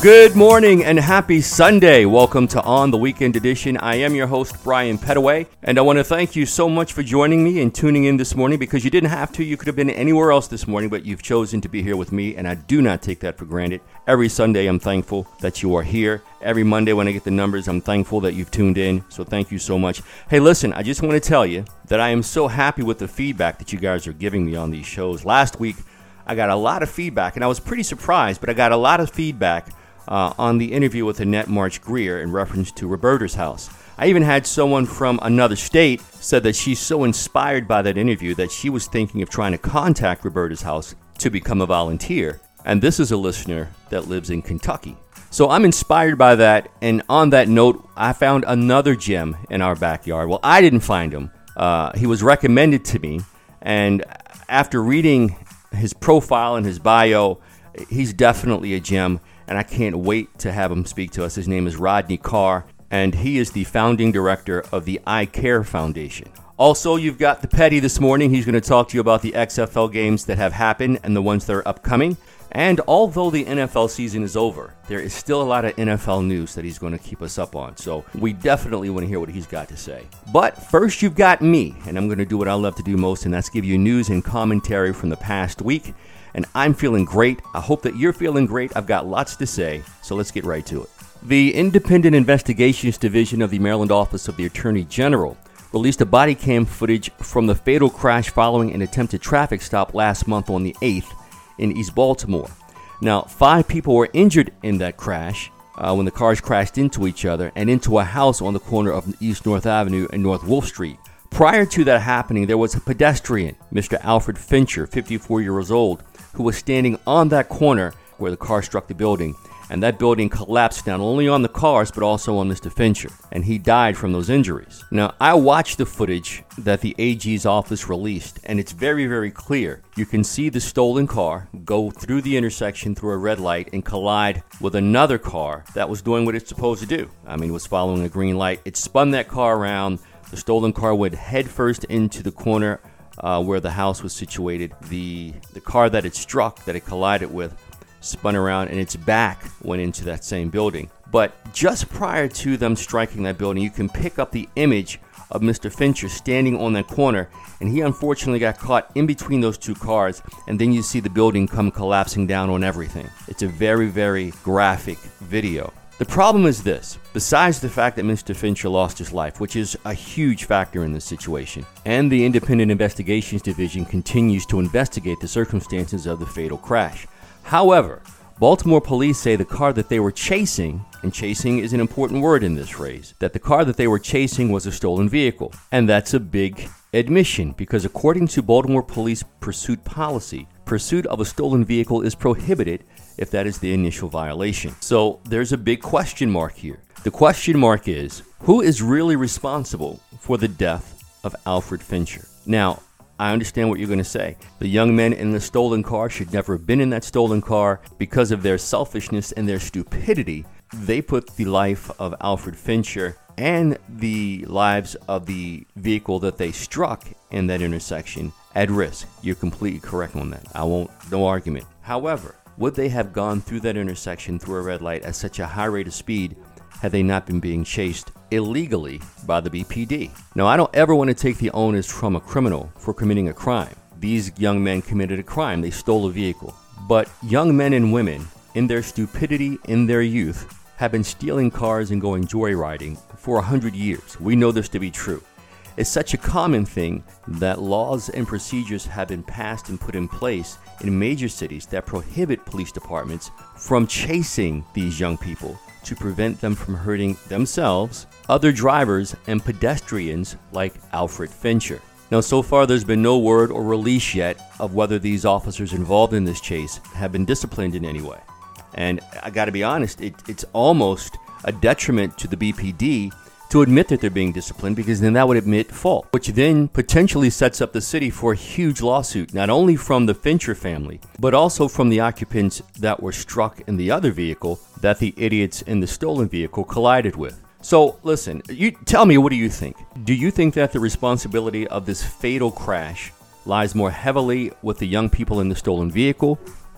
Good morning and happy Sunday. Welcome to On the Weekend Edition. I am your host, Brian Petaway, and I want to thank you so much for joining me and tuning in this morning because you didn't have to. You could have been anywhere else this morning, but you've chosen to be here with me, and I do not take that for granted. Every Sunday, I'm thankful that you are here. Every Monday when I get the numbers, I'm thankful that you've tuned in, so thank you so much. Hey, listen, I just want to tell you that I am so happy with the feedback that you guys are giving me on these shows. Last week, I got a lot of feedback, and I was pretty surprised, but I got a lot of feedback on the interview with Annette March Greer in reference to Roberta's house. I even had someone from another state said that she's so inspired by that interview that she was thinking of trying to contact Roberta's house to become a volunteer. And this is a listener that lives in Kentucky. So I'm inspired by that. And on that note, I found another gem in our backyard. Well, I didn't find him. He was recommended to me. And after reading his profile and his bio, he's definitely a gem. And I can't wait to have him speak to us. His name is Rodney Carr, and he is the founding director of the I Care Foundation. Also, you've got the Petty this morning. He's going to talk to you about the XFL games that have happened and the ones that are upcoming. And although the NFL season is over, there is still a lot of NFL news that he's going to keep us up on. So we definitely want to hear what he's got to say. But first, you've got me, and I'm going to do what I love to do most, and that's give you news and commentary from the past week. And I'm feeling great. I hope that you're feeling great. I've got lots to say, so let's get right to it. The Independent Investigations Division of the Maryland Office of the Attorney General released a body cam footage from the fatal crash following an attempted traffic stop last month on the 8th in East Baltimore. Now, 5 people were injured in that crash when the cars crashed into each other and into a house on the corner of East North Avenue and North Wolf Street. Prior to that happening, there was a pedestrian, Mr. Alfred Fincher, 54 years old, who was standing on that corner where the car struck the building, and that building collapsed not only on the cars but also on Mr. Fincher, and he died from those injuries. Now, I watched the footage that the AG's office released, and it's very, very clear. You can see the stolen car go through the intersection through a red light and collide with another car that was doing what it's supposed to do. I mean, it was following a green light. It spun that car around. The stolen car went headfirst into the corner where the house was situated. The car that it struck, that it collided with, spun around and its back went into that same building. But just prior to them striking that building, you can pick up the image of Mr. Fincher standing on that corner, and he unfortunately got caught in between those two cars, and then you see the building come collapsing down on everything. It's a very, very graphic video. The problem is this: besides the fact that Mr. Fincher lost his life, which is a huge factor in this situation, and the Independent Investigations Division continues to investigate the circumstances of the fatal crash. However, Baltimore police say the car that they were chasing, and chasing is an important word in this phrase, that the car that they were chasing was a stolen vehicle. And that's a big admission, because according to Baltimore police pursuit policy, pursuit of a stolen vehicle is prohibited if that is the initial violation. So there's a big question mark here. The question mark is, who is really responsible for the death of Alfred Fincher? Now, I understand what you're going to say. The young men in the stolen car should never have been in that stolen car. Because of their selfishness and their stupidity, they put the life of Alfred Fincher and the lives of the vehicle that they struck in that intersection at risk. You're completely correct on that. No argument. However, would they have gone through that intersection through a red light at such a high rate of speed had they not been being chased illegally by the BPD? Now, I don't ever want to take the onus from a criminal for committing a crime. These young men committed a crime. They stole a vehicle. But young men and women, in their stupidity, in their youth, have been stealing cars and going joyriding for 100 years. We know this to be true. It's such a common thing that laws and procedures have been passed and put in place in major cities that prohibit police departments from chasing these young people to prevent them from hurting themselves, other drivers, and pedestrians like Alfred Fincher. Now, so far, there's been no word or release yet of whether these officers involved in this chase have been disciplined in any way. And I got to be honest, it's almost a detriment to the BPD to admit that they're being disciplined, because then that would admit fault, which then potentially sets up the city for a huge lawsuit, not only from the Fincher family, but also from the occupants that were struck in the other vehicle that the idiots in the stolen vehicle collided with. So listen, you tell me, what do you think? Do you think that the responsibility of this fatal crash lies more heavily with the young people in the stolen vehicle,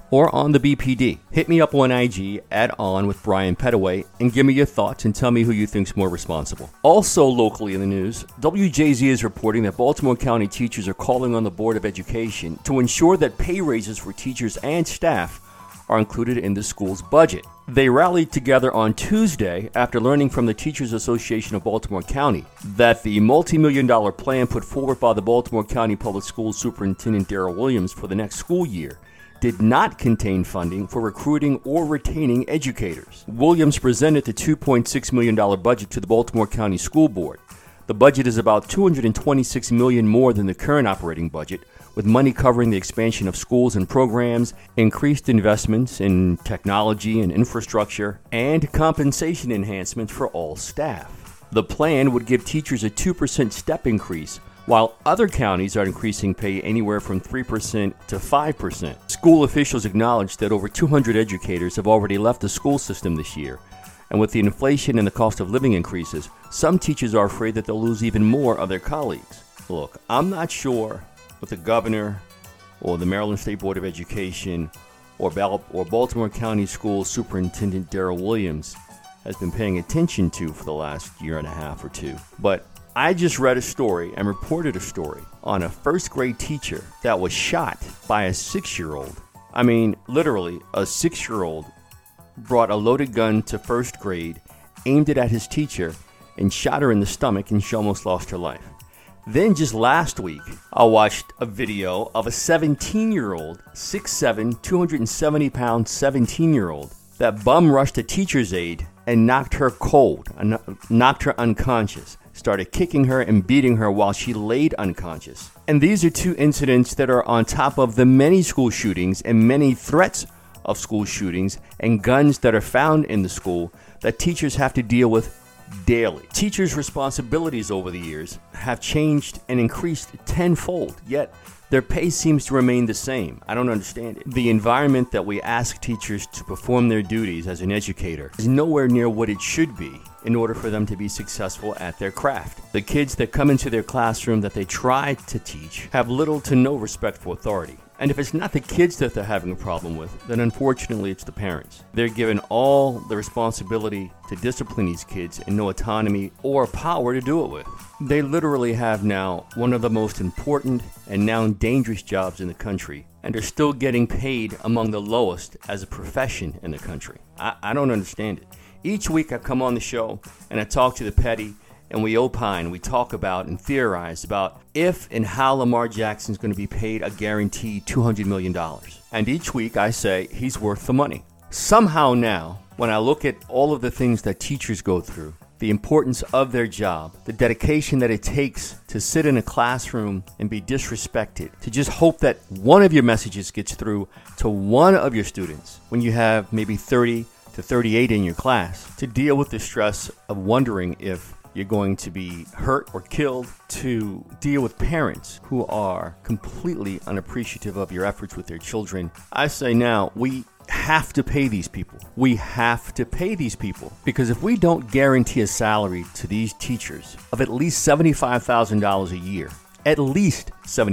or on the BPD. Hit me up on IG at On with Brian Pettaway and give me your thoughts and tell me who you think's more responsible. Also locally in the news, WJZ is reporting that Baltimore County teachers are calling on the Board of Education to ensure that pay raises for teachers and staff are included in the school's budget. They rallied together on Tuesday after learning from the Teachers Association of Baltimore County that the multi-million-dollar plan put forward by the Baltimore County Public Schools Superintendent Darrell Williams for the next school year did not contain funding for recruiting or retaining educators. Williams presented the $2.6 million budget to the Baltimore County School Board. The budget is about $226 million more than the current operating budget, with money covering the expansion of schools and programs, increased investments in technology and infrastructure, and compensation enhancements for all staff. The plan would give teachers a 2% step increase, while other counties are increasing pay anywhere from 3% to 5%. School officials acknowledged that over 200 educators have already left the school system this year, and with the inflation and the cost of living increases, some teachers are afraid that they'll lose even more of their colleagues. Look, I'm not sure what the governor or the Maryland State Board of Education or Baltimore County School Superintendent Darrell Williams has been paying attention to for the last year and a half or two. But I just read a story and reported a story on a first grade teacher that was shot by a 6-year-old. I mean, literally, a 6-year-old brought a loaded gun to first grade, aimed it at his teacher, and shot her in the stomach, and she almost lost her life. Then just last week, I watched a video of a 17-year-old, 6'7", 270-pound 17-year-old that bum rushed a teacher's aide and knocked her cold, knocked her unconscious, started kicking her and beating her while she laid unconscious. And these are two incidents that are on top of the many school shootings and many threats of school shootings and guns that are found in the school that teachers have to deal with daily. Teachers' responsibilities over the years have changed and increased tenfold, yet their pay seems to remain the same. I don't understand it. The environment that we ask teachers to perform their duties as an educator is nowhere near what it should be in order for them to be successful at their craft. The kids that come into their classroom that they try to teach have little to no respect for authority. And if it's not the kids that they're having a problem with, then unfortunately it's the parents. They're given all the responsibility to discipline these kids and no autonomy or power to do it with. They literally have now one of the most important and now dangerous jobs in the country, and are still getting paid among the lowest as a profession in the country. I don't understand it. Each week I come on the show and I talk to the petty, and we opine, we talk about and theorize about if and how Lamar Jackson's going to be paid a guaranteed $200 million. And each week I say he's worth the money. Somehow now, when I look at all of the things that teachers go through, the importance of their job, the dedication that it takes to sit in a classroom and be disrespected, to just hope that one of your messages gets through to one of your students when you have maybe 30 to 38 in your class, to deal with the stress of wondering if you're going to be hurt or killed, to deal with parents who are completely unappreciative of your efforts with their children. I say now, we have to pay these people. We have to pay these people, because if we don't guarantee a salary to these teachers of at least $75,000 a year, at least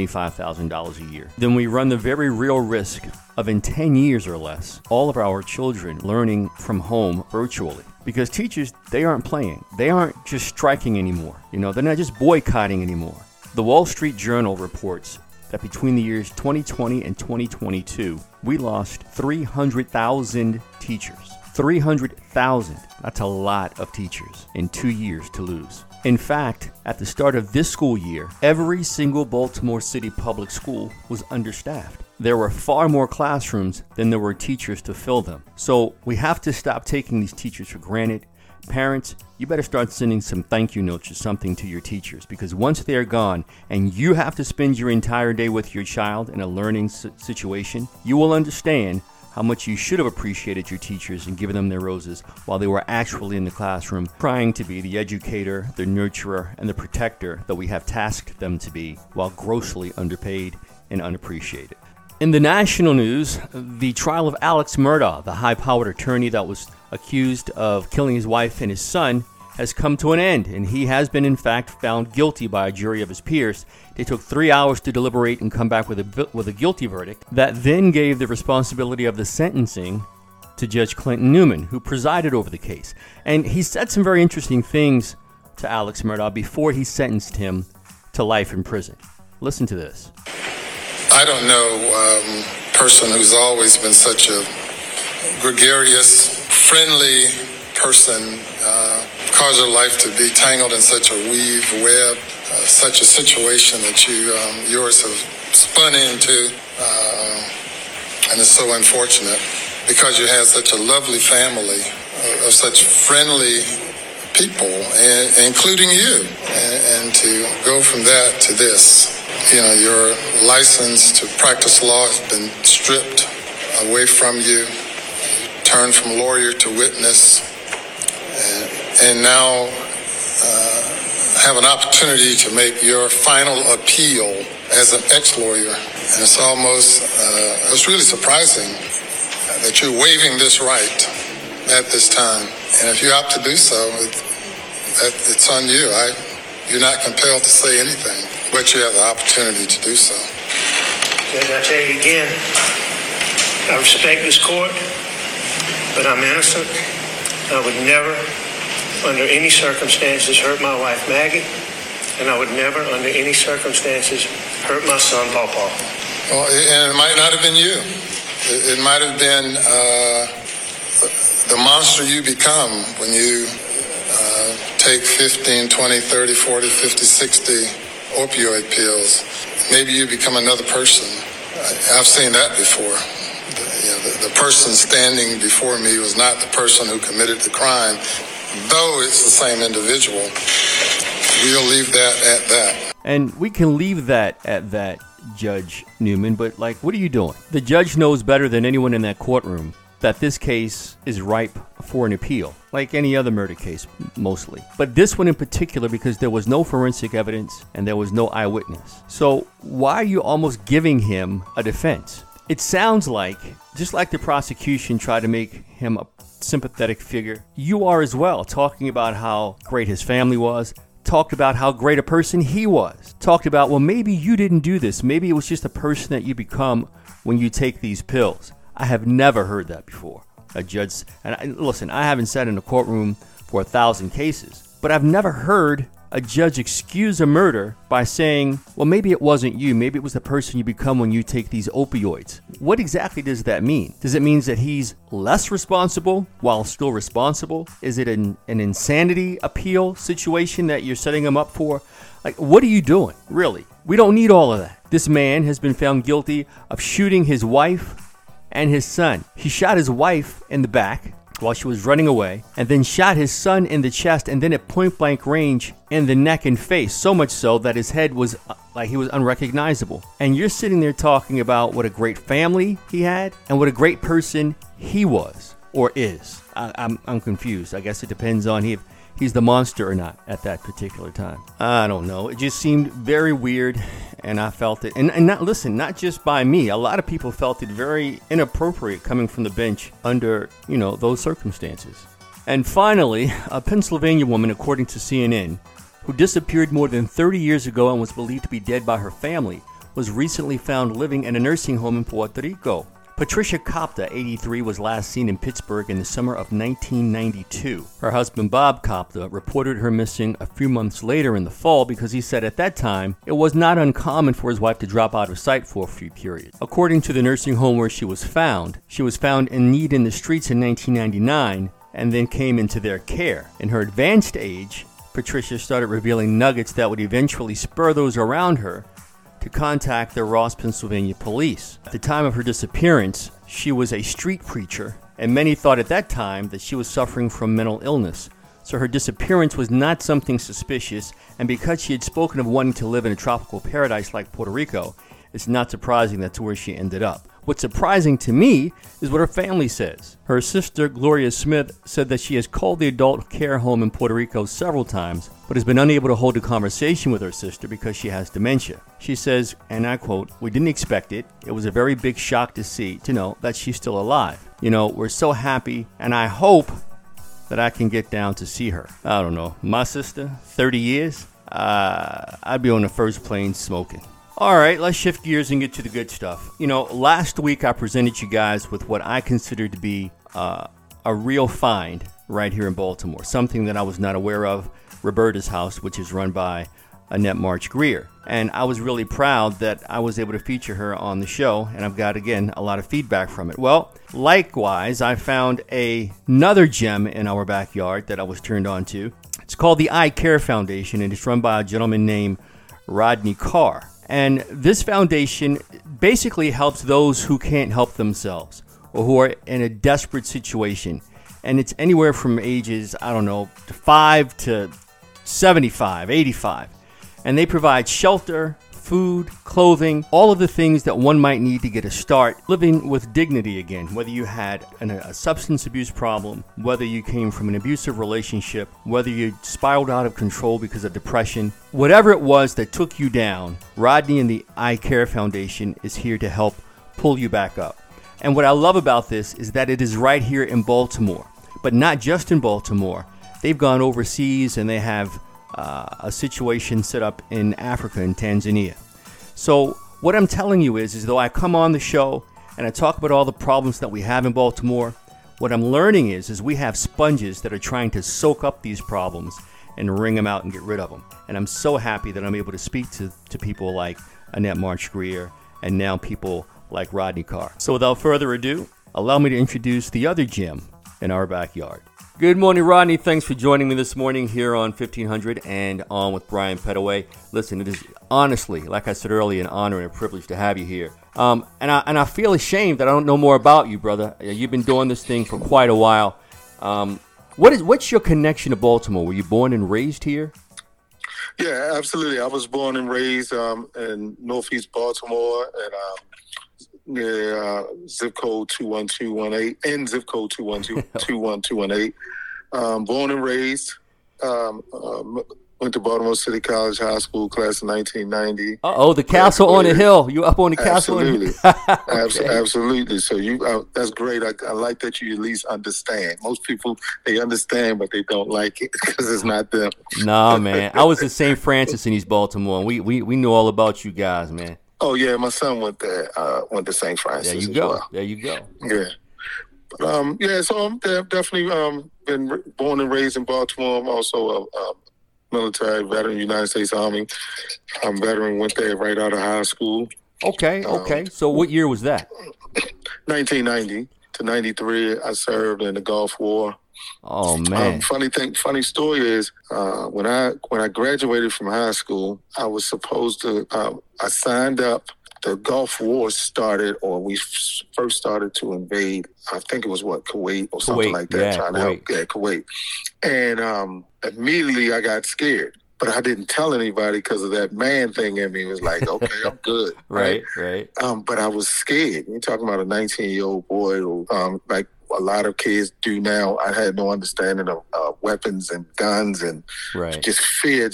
$75,000 a year, then we run the very real risk of in 10 years or less, all of our children learning from home virtually. Because teachers, they aren't playing. They aren't just striking anymore. They're not just boycotting anymore. The Wall Street Journal reports that between the years 2020 and 2022, we lost 300,000 teachers. 300,000. That's a lot of teachers in 2 years to lose. In fact, at the start of this school year, every single Baltimore City public school was understaffed. There were far more classrooms than there were teachers to fill them. So we have to stop taking these teachers for granted. Parents, you better start sending some thank you notes or something to your teachers, because once they're gone and you have to spend your entire day with your child in a learning situation, you will understand how much you should have appreciated your teachers and given them their roses while they were actually in the classroom trying to be the educator, the nurturer, and the protector that we have tasked them to be, while grossly underpaid and unappreciated. In the national news, the trial of Alex Murdaugh, the high-powered attorney that was accused of killing his wife and his son, has come to an end, and he has been, in fact, found guilty by a jury of his peers. They took 3 hours to deliberate and come back with a guilty verdict that then gave the responsibility of the sentencing to Judge Clinton Newman, who presided over the case. And he said some very interesting things to Alex Murdaugh before he sentenced him to life in prison. Listen to this. I don't know a person who's always been such a gregarious, friendly person, cause your life to be tangled in such a web, such a situation that yours have spun into, and it's so unfortunate because you have such a lovely family of such friendly people, including you, and to go from that to this. Your license to practice law has been stripped away from you. You turned from lawyer to witness, and now have an opportunity to make your final appeal as an ex-lawyer. And it's really surprising that you're waiving this right at this time. And if you opt to do so, it's on you. You're not compelled to say anything, but you have the opportunity to do so. Judge, I tell you again, I respect this court, but I'm innocent. I would never, under any circumstances, hurt my wife, Maggie, and I would never, under any circumstances, hurt my son, Paul. Well, and it might not have been you. It might have been the monster you become when you take 15, 20, 30, 40, 50, 60 opioid pills. Maybe you become another person. I've seen that before. The person standing before me was not the person who committed the crime, though it's the same individual. We'll leave that at that. And we can leave that at that, Judge Newman, but what are you doing? The judge knows better than anyone in that courtroom that this case is ripe for an appeal, like any other murder case, mostly. But this one in particular, because there was no forensic evidence and there was no eyewitness. So why are you almost giving him a defense? It sounds like, just like the prosecution tried to make him a sympathetic figure, you are as well, talking about how great his family was, talked about how great a person he was, talked about, well, maybe you didn't do this. Maybe it was just a person that you become when you take these pills. I have never heard that before. A judge, listen, I haven't sat in a courtroom for 1,000 cases, but I've never heard a judge excuse a murder by saying, well, maybe it wasn't you. Maybe it was the person you become when you take these opioids. What exactly does that mean? Does it mean that he's less responsible while still responsible? Is it an insanity appeal situation that you're setting him up for? What are you doing, really? We don't need all of that. This man has been found guilty of shooting his wife and his son. He shot his wife in the back while she was running away, and then shot his son in the chest and then at point blank range in the neck and face, so much so that his head was he was unrecognizable. And you're sitting there talking about what a great family he had and what a great person he was or is. I'm confused. I guess it depends on if he's the monster or not at that particular time. I don't know. It just seemed very weird, and I felt it. And not just by me. A lot of people felt it very inappropriate coming from the bench under, those circumstances. And finally, a Pennsylvania woman, according to CNN, who disappeared more than 30 years ago and was believed to be dead by her family, was recently found living in a nursing home in Puerto Rico. Patricia Kopta, 83, was last seen in Pittsburgh in the summer of 1992. Her husband, Bob Kopta, reported her missing a few months later in the fall because he said at that time it was not uncommon for his wife to drop out of sight for a few periods. According to the nursing home where she was found in need in the streets in 1999 and then came into their care. In her advanced age, Patricia started revealing nuggets that would eventually spur those around her to contact the Ross, Pennsylvania police. At the time of her disappearance, she was a street preacher, and many thought at that time that she was suffering from mental illness. So her disappearance was not something suspicious, and because she had spoken of wanting to live in a tropical paradise like Puerto Rico, it's not surprising that's where she ended up. What's surprising to me is what her family says. Her sister, Gloria Smith, said that she has called the adult care home in Puerto Rico several times, but has been unable to hold a conversation with her sister because she has dementia. She says, and I quote, "We didn't expect it. It was a very big shock to know that she's still alive. We're so happy, and I hope that I can get down to see her. I don't know. My sister, 30 years, I'd be on the first plane smoking. All right, let's shift gears and get to the good stuff. You know, last week I presented you guys with what I consider to be a real find right here in Baltimore, something that I was not aware of, Roberta's House, which is run by Annette March Greer. And I was really proud that I was able to feature her on the show, and I've got, again, a lot of feedback from it. Well, likewise, I found another gem in our backyard that I was turned on to. It's called the Eye Care Foundation, and it's run by a gentleman named Rodney Carr. And this foundation basically helps those who can't help themselves or who are in a desperate situation. And it's anywhere from ages, 5 to 75, 85. And they provide shelter, food, clothing, all of the things that one might need to get a start living with dignity again, whether you had a substance abuse problem, whether you came from an abusive relationship, whether you spiraled out of control because of depression, whatever it was that took you down, Rodney and the Eye Care Foundation is here to help pull you back up. And what I love about this is that it is right here in Baltimore, but not just in Baltimore. They've gone overseas and they have a situation set up in Africa, in Tanzania. So what I'm telling you is though I come on the show and I talk about all the problems that we have in Baltimore, what I'm learning is we have sponges that are trying to soak up these problems and wring them out and get rid of them. And I'm so happy that I'm able to speak to people like Annette March Greer and now people like Rodney Carr. So without further ado, allow me to introduce the other gem in our backyard. Good morning, Rodney. Thanks for joining me this morning here on 1500 and On with Brian Pettaway. Listen, it is honestly, like I said earlier, an honor and a privilege to have you here. And I feel ashamed that I don't know more about you, brother. You've been doing this thing for quite a while. What's your connection to Baltimore? Were you born and raised here? Yeah, absolutely. I was born and raised in Northeast Baltimore near zip code 21218 and zip code 21218. Born and raised. Went to Baltimore City College High School, class of 1990. The castle on the hill. You up on the castle? Absolutely. Okay. Absolutely. So that's great. I like that you at least understand. Most people, they understand, but they don't like it because it's not them. Nah, man. I was at St. Francis in East Baltimore, and we knew all about you guys, man. Oh yeah, my son went there. Went to St. Francis. There you go. Well. There you go. Yeah. But, so I'm definitely been born and raised in Baltimore. I'm also a military veteran, United States Army. I'm veteran, went there right out of high school. Okay. So what year was that? 1990 to 93. I served in the Gulf War. Oh man! Funny story is when I graduated from high school, I was supposed to. I signed up. The Gulf War started, or we first started to invade. I think it was Kuwait or something like that. Yeah, trying to help Kuwait. And immediately I got scared, but I didn't tell anybody because of that man thing in me. It was like, okay, I'm good. Right. But I was scared. You're talking about a 19-year-old boy who, like a lot of kids do now. I had no understanding of weapons and guns and just fear,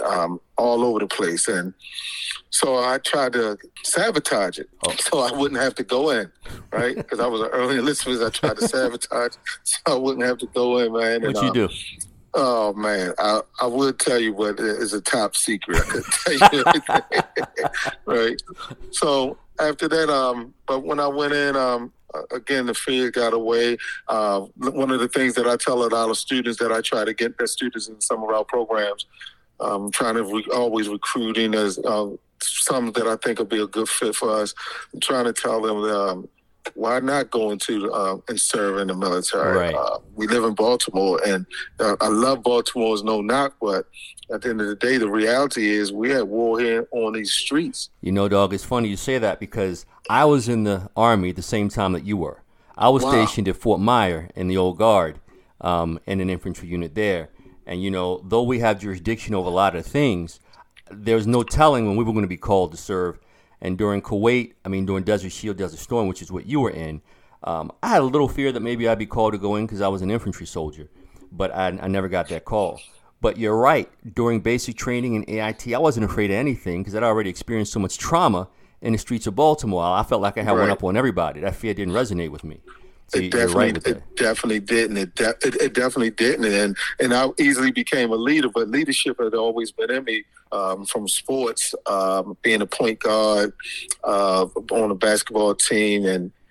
all over the place. And so I tried to sabotage it so I wouldn't have to go in, right? Because I was an early enlistment. I tried to sabotage so I wouldn't have to go in, man. What'd you do? Oh, man. I would tell you, but it's a top secret. I couldn't tell you anything, right? So after that, but when I went in, again, the fear got away. One of the things that I tell a lot of students that I try to get the students in some of our programs, trying to always recruiting as some that I think will be a good fit for us. I'm trying to tell them why not go into and serve in the military. Right. We live in Baltimore, and I love Baltimore, is no knock, but at the end of the day, the reality is we had war here on these streets. You know, dog, it's funny you say that because I was in the Army at the same time that you were. I was stationed at Fort Myer in the Old Guard in an infantry unit there. And, you know, though we have jurisdiction over a lot of things, there's no telling when we were going to be called to serve. And during during Desert Shield, Desert Storm, which is what you were in, I had a little fear that maybe I'd be called to go in because I was an infantry soldier. But I never got that call. But you're right. During basic training in AIT, I wasn't afraid of anything because I'd already experienced so much trauma in the streets of Baltimore. I felt like I had one up on everybody. That fear didn't resonate with me. So It you're right definitely, with that. it definitely didn't. It definitely didn't, and I easily became a leader. But leadership had always been in me, from sports, being a point guard, on a basketball team,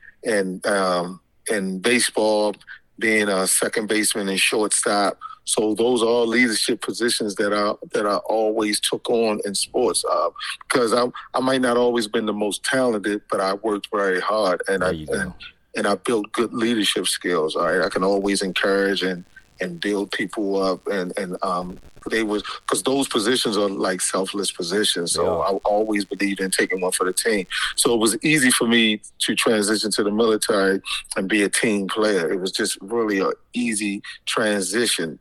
and baseball, being a second baseman and shortstop. So those are all leadership positions that I always took on in sports, because I might not always been the most talented, but I worked very hard, and I built good leadership skills. All right, I can always encourage and build people up, and they was, because those positions are like selfless positions. So I always believed in taking one for the team. So it was easy for me to transition to the military and be a team player. It was just really an easy transition.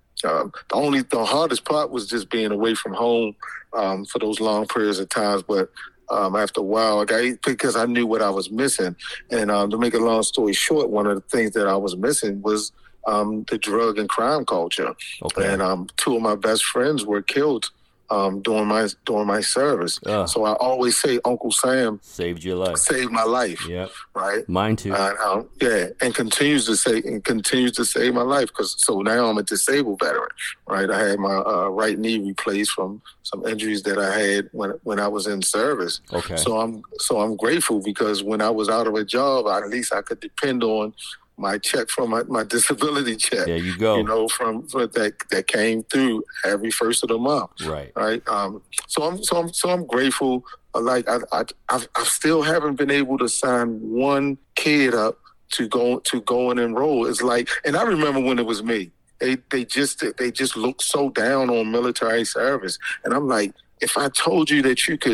The hardest part was just being away from home for those long periods of times, but after a while, because I knew what I was missing. And to make a long story short, one of the things that I was missing was the drug and crime culture. Okay. And two of my best friends were killed during my service. So I always say Uncle Sam saved your life, saved my life. Yeah, right. Mine too. And continues to save my life, because so now I'm a disabled veteran. Right, I had my right knee replaced from some injuries that I had when I was in service. Okay. So I'm grateful, because when I was out of a job, at least I could depend on my check from my disability check. There you go. You know, from that came through every first of the month. Right. Right. So I'm grateful. Like I still haven't been able to sign one kid up to go and enroll. It's like, and I remember when it was me. They just looked so down on military service, and I'm like, if I told you that you could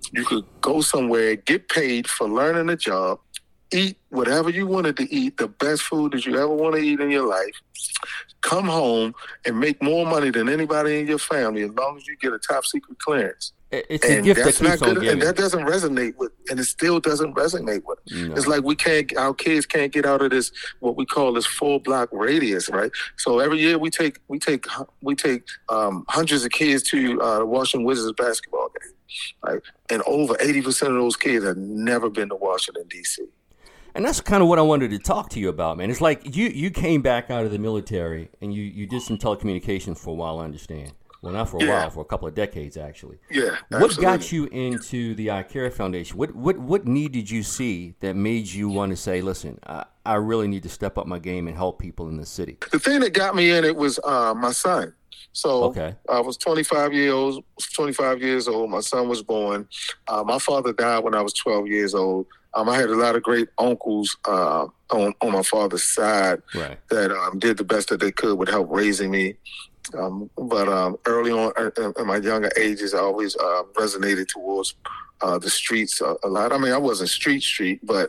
go somewhere, get paid for learning a job, eat whatever you wanted to eat, the best food that you ever want to eat in your life, come home and make more money than anybody in your family, as long as you get a top secret clearance. It's a gift that keeps on giving. And that doesn't resonate with, and it still doesn't resonate with. No. It's like our kids can't get out of this, what we call this 4-block radius, right? So every year we take hundreds of kids to the Washington Wizards basketball game, right? And over 80% of those kids have never been to Washington, D.C. And that's kind of what I wanted to talk to you about, man. It's like you came back out of the military and you did some telecommunications for a while, I understand. Well, not for a while, for a couple of decades, actually. Yeah, absolutely. What got you into the iCare Foundation? What need did you see that made you want to say, listen, I really need to step up my game and help people in the city? The thing that got me in it was my son. So I was 25 years old. My son was born. My father died when I was 12 years old. I had a lot of great uncles on my father's side that did the best that they could with help raising me. But early on in my younger ages, I always resonated towards the streets a lot. I mean, I wasn't street, but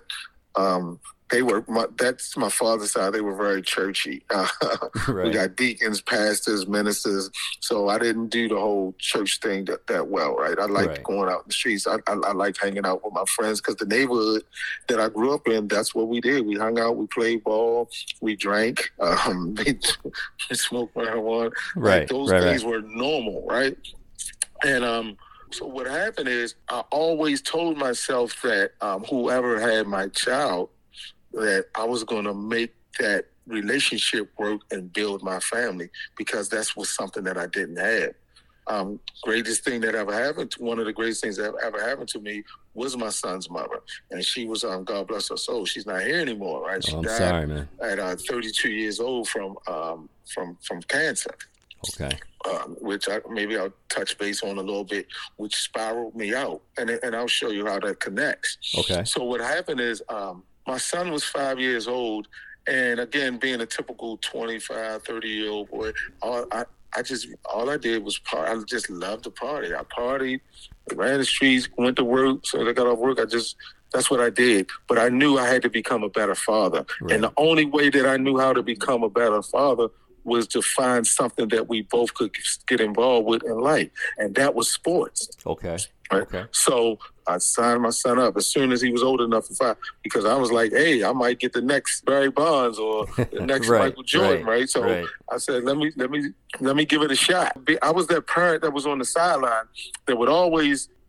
that's my father's side. They were very churchy. We got deacons, pastors, ministers. So I didn't do the whole church thing that well, right? I liked going out in the streets. I liked hanging out with my friends, because the neighborhood that I grew up in, that's what we did. We hung out, we played ball, we drank, we smoked marijuana. Right. Those days were normal, right? And so what happened is I always told myself that whoever had my child, that I was going to make that relationship work and build my family, because that was something that I didn't have. Greatest thing that ever happened, one of the greatest things that ever happened to me was my son's mother. And she was, God bless her soul, she's not here anymore, right? She died sorry, man. At 32 years old from cancer. Okay. Which maybe I'll touch base on a little bit, which spiraled me out. And I'll show you how that connects. Okay. So what happened is, my son was 5 years old, and again, being a typical 25, 30-year-old boy, all I did was party. I just loved to party. I partied, ran the streets, went to work. So when I got off work, that's what I did. But I knew I had to become a better father. Right. And the only way that I knew how to become a better father was to find something that we both could get involved with in life. And that was sports. Okay. Right? Okay. So I signed my son up as soon as he was old enough to fight, because I was like, hey, I might get the next Barry Bonds or the next Michael Jordan, right? So I said, let me give it a shot. I was that parent that was on the sideline that would always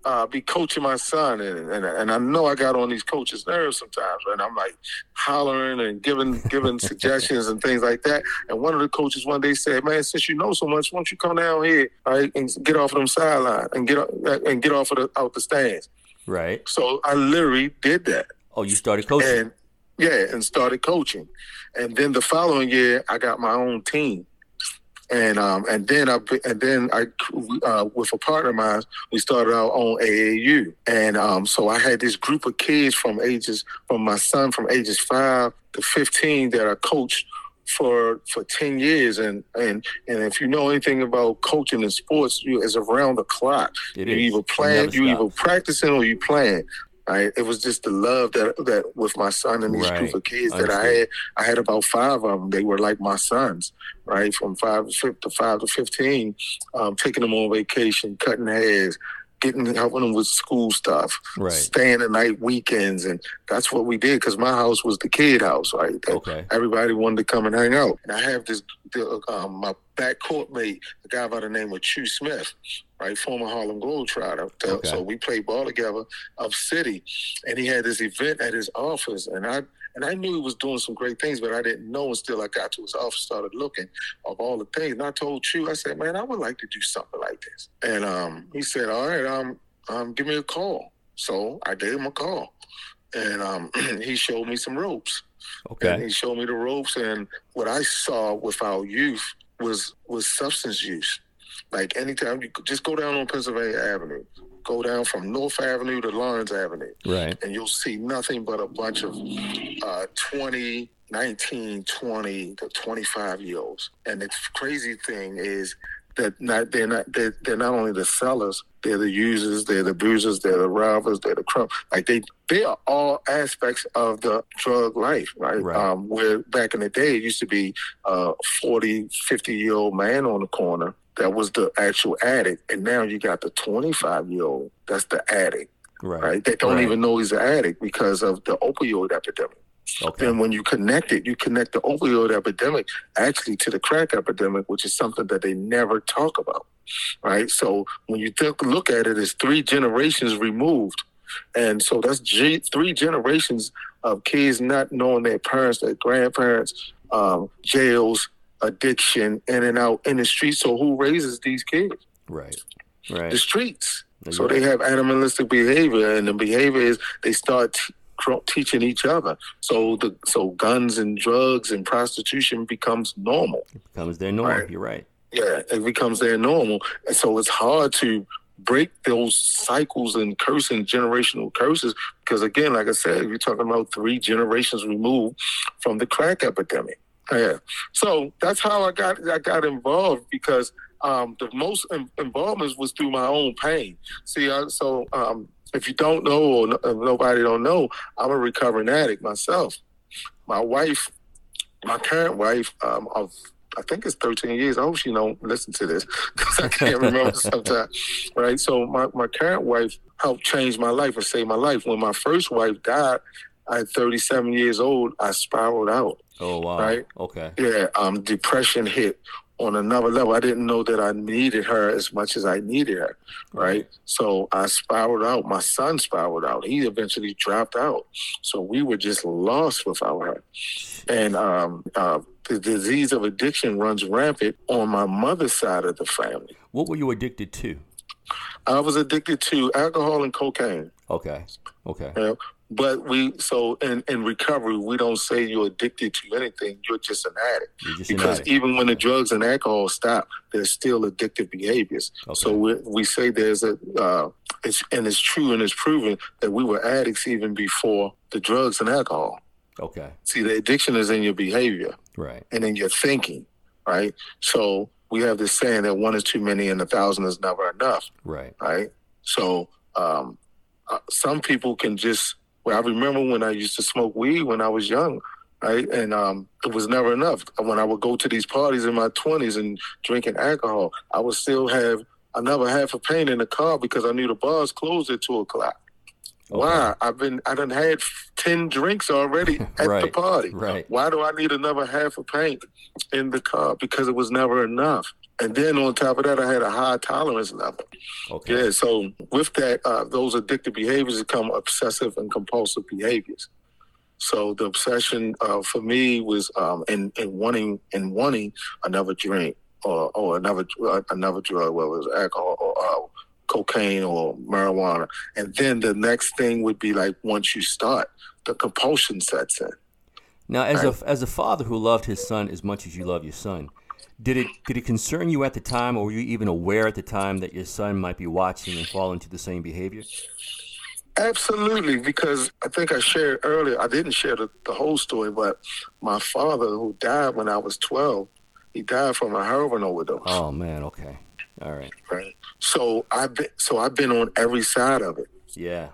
be coaching my son, and I know I got on these coaches' nerves sometimes, and I'm like hollering and giving suggestions and things like that. And one of the coaches one day said, "Man, since you know so much, why don't you come down here, right, and get off of them sidelines and get off of out the stands?" Right. So I literally did that. Oh, you started coaching? And started coaching, and then the following year I got my own team. And then I with a partner of mine, we started our own AAU, and so I had this group of kids from my son from ages 5 to 15 that I coached for 10 years, and if you know anything about coaching in sports, it's around the clock. It you is. either practicing or you playing. Right. It was just the love that with my son and these group of kids that I had about 5 of them. They were like my sons, right? From 5 to 15, taking them on vacation, cutting hairs, helping them with school stuff, staying the night weekends. And that's what we did, because my house was the kid house, right? Everybody wanted to come and hang out. And I have my backcourt mate, a guy by the name of Chew Smith, right, former Harlem Globetrotter. So we played ball together up city, and he had this event at his office, and I knew he was doing some great things, but I didn't know until I got to his office, started looking of all the things. And I told Chew, I said, "Man, I would like to do something like this." And he said, "All right, give me a call." So I gave him a call, and he showed me some ropes. Okay. And he showed me the ropes, and what I saw with our youth was substance use. Like anytime you just go down on Pennsylvania Avenue, go down from North Avenue to Lawrence Avenue, right, and you'll see nothing but a bunch of 20 to 25-year-olds. And the crazy thing is that they're not only the sellers, they're the users, they're the bruisers, they're the robbers, they're the crumb. Like they are all aspects of the drug life, right? Where back in the day, it used to be a 40, 50-year-old man on the corner that was the actual addict, and now you got the 25-year-old that's the addict, right? They don't even know he's an addict because of the opioid epidemic. Okay. And when you connect the opioid epidemic actually to the crack epidemic, which is something that they never talk about, right? So when you look at it, it's 3 generations removed. And so that's 3 generations of kids not knowing their parents, their grandparents, jails, addiction, in and out in the streets. So who raises these kids? Right. The streets. So they have animalistic behavior, and the behavior is they start teaching each other. So guns and drugs and prostitution becomes normal. It becomes their norm. Right? You're right. Yeah, it becomes their normal. And so it's hard to break those cycles and generational curses, because again, like I said, you're talking about 3 generations removed from the crack epidemic. Yeah. So that's how I got involved, because the most involvement was through my own pain. See, if you don't know, or if nobody don't know, I'm a recovering addict myself. My current wife, I think it's 13 years. I hope she don't listen to this, because I can't remember sometimes. Right. So my current wife helped change my life and save my life. When my first wife died at 37 years old, I spiraled out. Oh, wow. Right. Okay. Yeah. Depression hit on another level. I didn't know that I needed her as much as I needed her. Right. So I spiraled out. My son spiraled out. He eventually dropped out. So we were just lost without her. And the disease of addiction runs rampant on my mother's side of the family. What were you addicted to? I was addicted to alcohol and cocaine. Okay. Yeah. But in recovery, we don't say you're addicted to anything. You're just an addict. Because even when the drugs and alcohol stop, there's still addictive behaviors. Okay. So we say there's it's true and it's proven that we were addicts even before the drugs and alcohol. Okay. See, the addiction is in your behavior. Right. And in your thinking. Right. So we have this saying that 1 is too many and 1,000 is never enough. Right. Right. So some people can just. Well, I remember when I used to smoke weed when I was young, right? And it was never enough. When I would go to these parties in my 20s and drinking alcohol, I would still have another half a pint in the car because I knew the bars closed at 2 o'clock. Okay. Why? I done had 10 drinks already at the party. Right. Why do I need another half a pint in the car? Because it was never enough. And then on top of that, I had a high tolerance level. Okay. Yeah, so with that, those addictive behaviors become obsessive and compulsive behaviors. So the obsession for me was in wanting another drink or another drug, whether it was alcohol or cocaine or marijuana. And then the next thing would be like once you start, the compulsion sets in. Now, as a father who loved his son as much as you love your son, did it concern you at the time, or were you even aware at the time that your son might be watching and fall into the same behavior? Absolutely, because I think I shared earlier, I didn't share the whole story, but my father, who died when I was 12, he died from a heroin overdose. Oh, man, okay. All right. Right. So I've been on every side of it. Yeah.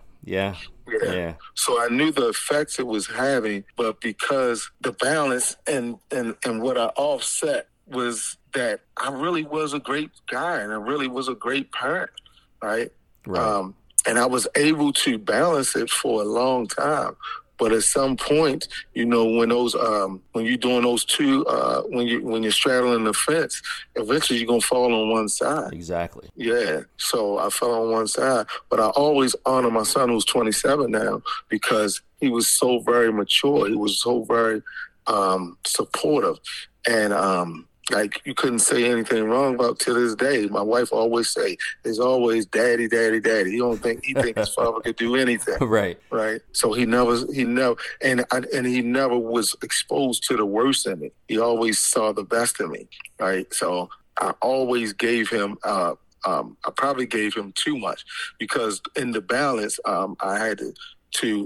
So I knew the effects it was having, but because the balance and what I offset was that I really was a great guy and I really was a great parent, right? And I was able to balance it for a long time. But at some point, you know, when you're doing those two, when you're straddling the fence, eventually you're gonna fall on one side. Exactly. Yeah. So I fell on one side, but I always honor my son, who's 27 now, because he was so very mature. He was so very supportive, and like you couldn't say anything wrong about to this day. My wife always say, "There's always daddy, daddy, daddy." He think his father could do anything. Right. So he never, and he never was exposed to the worst in me. He always saw the best in me. Right. So I always gave him. I probably gave him too much because in the balance, I had to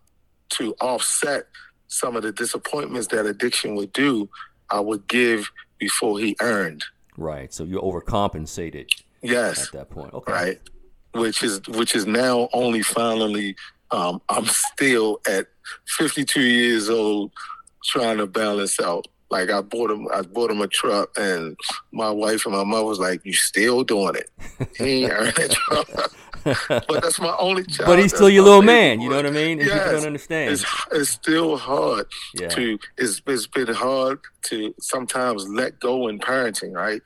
offset some of the disappointments that addiction would do. I would give before he earned. Right. So you overcompensated. Yes. At that point. Okay. Right. Which is now only finally, I'm still at 52 years old trying to balance out. Like I bought him a truck, and my wife and my mother was like, "You still doing it? He ain't earned that truck." But that's my only child. But he's still your little man. You know what I mean? And people don't understand. It's still hard to. It's been hard to sometimes let go in parenting. Right.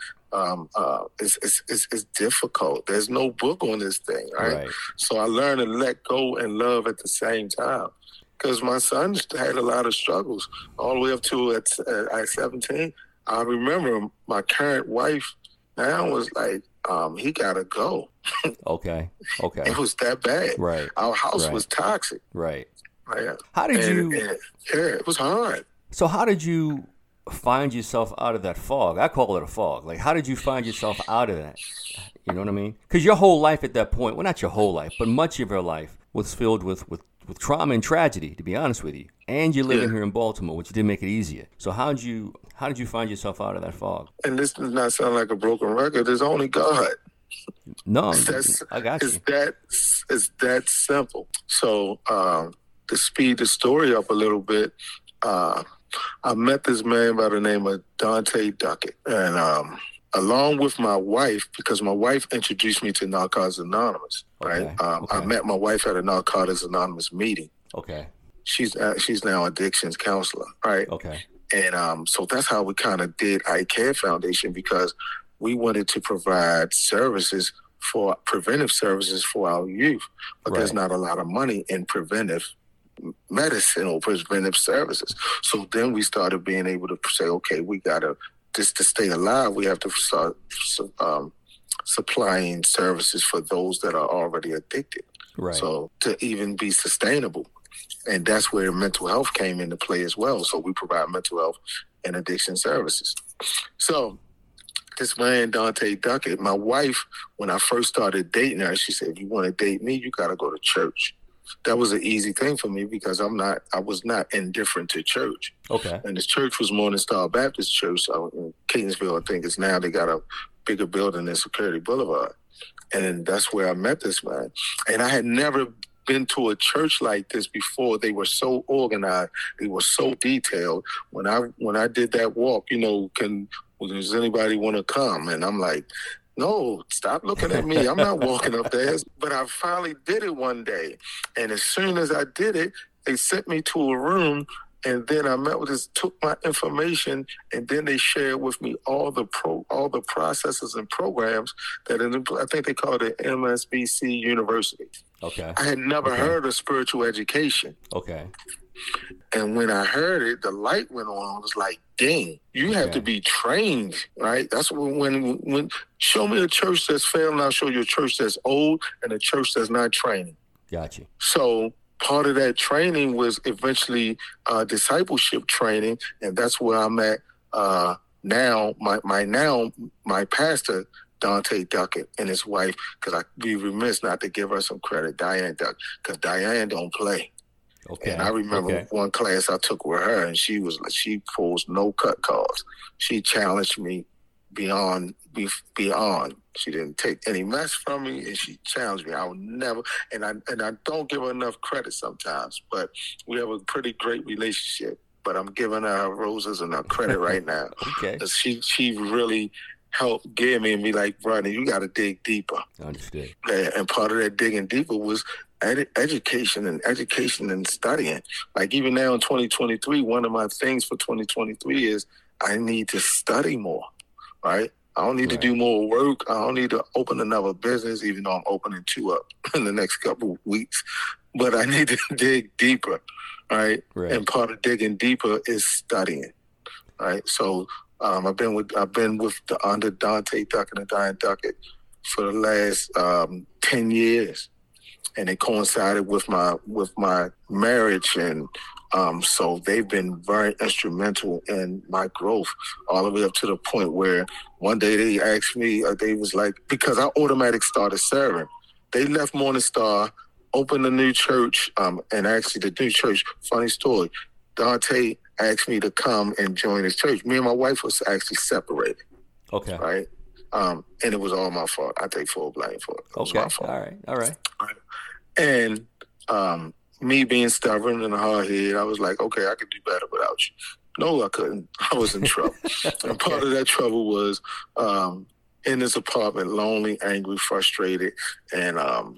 It's difficult. There's no book on this thing. Right. So I learned to let go and love at the same time. Because my son had a lot of struggles all the way up to at 17. I remember my current wife now was like, he gotta go. Okay. It was that bad. Right. Our house was toxic. Right. Yeah. How did you? It was hard. So how did you find yourself out of that fog? I call it a fog. Like, how did you find yourself out of that? You know what I mean? Because your whole life at that point, well, not your whole life, but much of your life was filled with trauma and tragedy, to be honest with you. And you're living here in Baltimore, which didn't make it easier. So how did you find yourself out of that fog? And this does not sound like a broken record. There's only God. No, I got you. It's that simple. So to speed the story up a little bit, I met this man by the name of Dante Duckett. And along with my wife, because my wife introduced me to Narcotics Anonymous, right? I met my wife at a Narcotics Anonymous meeting. Okay. She's now addictions counselor, right? Okay. And so that's how we kind of did iCare Foundation, because we wanted to provide preventive services for our youth, but there's not a lot of money in preventive medicine or preventive services. So then we started being able to say, okay, we got to, just to stay alive, we have to start supplying services for those that are already addicted. Right. So to even be sustainable. And that's where mental health came into play as well. So we provide mental health and addiction services. So this man, Dante Duckett, my wife, when I first started dating her, she said, if you want to date me, you got to go to church. That was an easy thing for me because I was not indifferent to church. Okay. And this church was Morning Star Baptist Church in Catonsville. I think it's now. They got a bigger building in Security Boulevard. And that's where I met this man. And I had never been to a church like this before. They were so organized. They were so detailed. When I did that walk, does anybody want to come? And I'm like, no, stop looking at me. I'm not walking up there. But I finally did it one day. And as soon as I did it, they sent me to a room And then I met with this, took my information, and then they shared with me all the processes and programs that I think they call it MSBC University. Okay. I had never heard of spiritual education. Okay. And when I heard it, the light went on. I was like, dang, you have to be trained, right? That's when show me a church that's failing, I'll show you a church that's old and a church that's not training. Gotcha. So part of that training was eventually discipleship training, and that's where I'm at now. My pastor, Dante Duckett, and his wife, because I'd be remiss not to give her some credit, Diane Duckett, because Diane don't play. Okay. And I remember one class I took with her, and she pulls no cut calls. She challenged me beyond. She didn't take any mess from me, and she challenged me. I would never, and I don't give her enough credit sometimes, but we have a pretty great relationship. But I'm giving her roses and her credit right now. Okay. She really helped give me and be like, Rodney, you got to dig deeper. Understood. And part of that digging deeper was education and studying. Like even now in 2023, one of my things for 2023 is I need to study more, right? I don't need to do more work. I don't need to open another business, even though I'm opening 2 up in the next couple of weeks. But I need to dig deeper, right? And part of digging deeper is studying, right? So I've been with under Dante Duckett and Diane Duckett for the last 10 years. And it coincided with my marriage, and so they've been very instrumental in my growth, all the way up to the point where one day they asked me, they was like, because I automatic started serving. They left Morning Star, opened a new church, and actually the new church, funny story, Dante asked me to come and join his church. Me and my wife was actually separated. Okay. Right? And it was all my fault. I take full blame for it. It was my fault. All right. And me being stubborn and a hard head, I was like, okay, I could do better without you. No, I couldn't. I was in trouble. And part of that trouble was in this apartment, lonely, angry, frustrated, and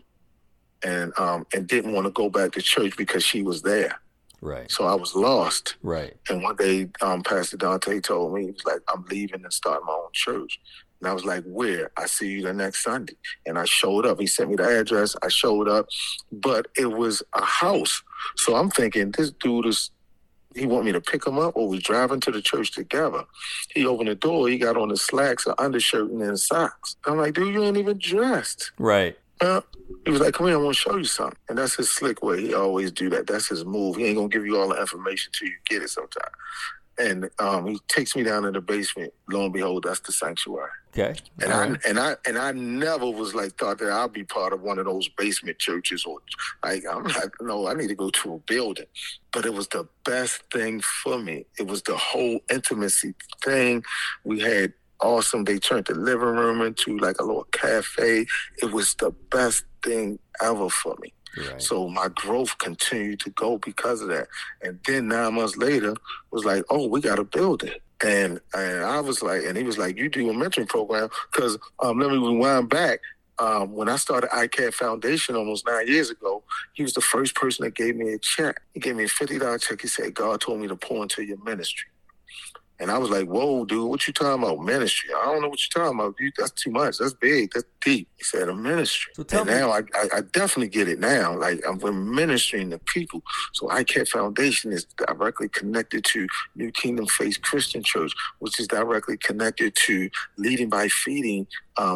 didn't want to go back to church because she was there. Right. So I was lost. Right. And one day, Pastor Dante told me, he was like, I'm leaving and starting my own church. And I was like, where? I see you the next Sunday. And I showed up. He sent me the address. I showed up. But it was a house. So I'm thinking, this dude he want me to pick him up, or we driving to the church together. He opened the door. He got on his slacks, an undershirt, and then socks. I'm like, dude, you ain't even dressed. Right. He was like, come here, I want to show you something. And that's his slick way. He always do that. That's his move. He ain't going to give you all the information till you get it sometime. And he takes me down in the basement. Lo and behold, that's the sanctuary. Okay. And I never was like thought that I'd be part of one of those basement churches, or like I'm like, no, I need to go to a building. But it was the best thing for me. It was the whole intimacy thing. We had awesome. They turned the living room into like a little cafe. It was the best thing ever for me. Right. So my growth continued to go because of that. And then 9 months later, was like, oh, we got to build it. And I was like, and he was like, you do a mentoring program? Because let me rewind back. When I started iCare Foundation almost 9 years ago, he was the first person that gave me a check. He gave me a $50 check. He said, God told me to pour into your ministry. And I was like, whoa, dude, what you talking about? Ministry? I don't know what you're talking about. Dude, that's too much. That's big. That's deep. He said, a ministry. So and now I definitely get it now. Like, we're ministering to people. So iCare Foundation is directly connected to New Kingdom Faith Christian Church, which is directly connected to Leading by Feeding,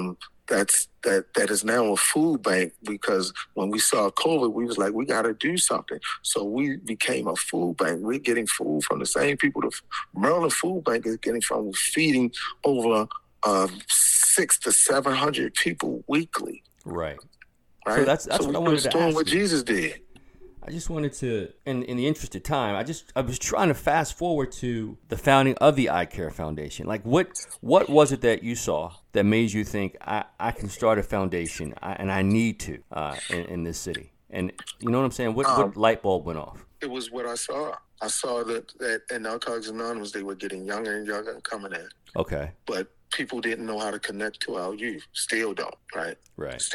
that is now a food bank, because when we saw COVID, we was like, we got to do something. So we became a food bank. We're getting food from the same people the Maryland Food Bank is getting from. We're feeding over 600 to 700 people weekly. Right. So that's what I wanted to ask you. What Jesus did. I just wanted to, in the interest of time, I was trying to fast forward to the founding of the iCare Foundation. Like, what was it that you saw that made you think I can start a foundation and I need to in this city? And you know what I'm saying? What light bulb went off? It was what I saw. I saw that in Alcoholics Anonymous, they were getting younger and younger and coming in. Okay. But people didn't know how to connect to our youth. Still don't, right? Right. Still,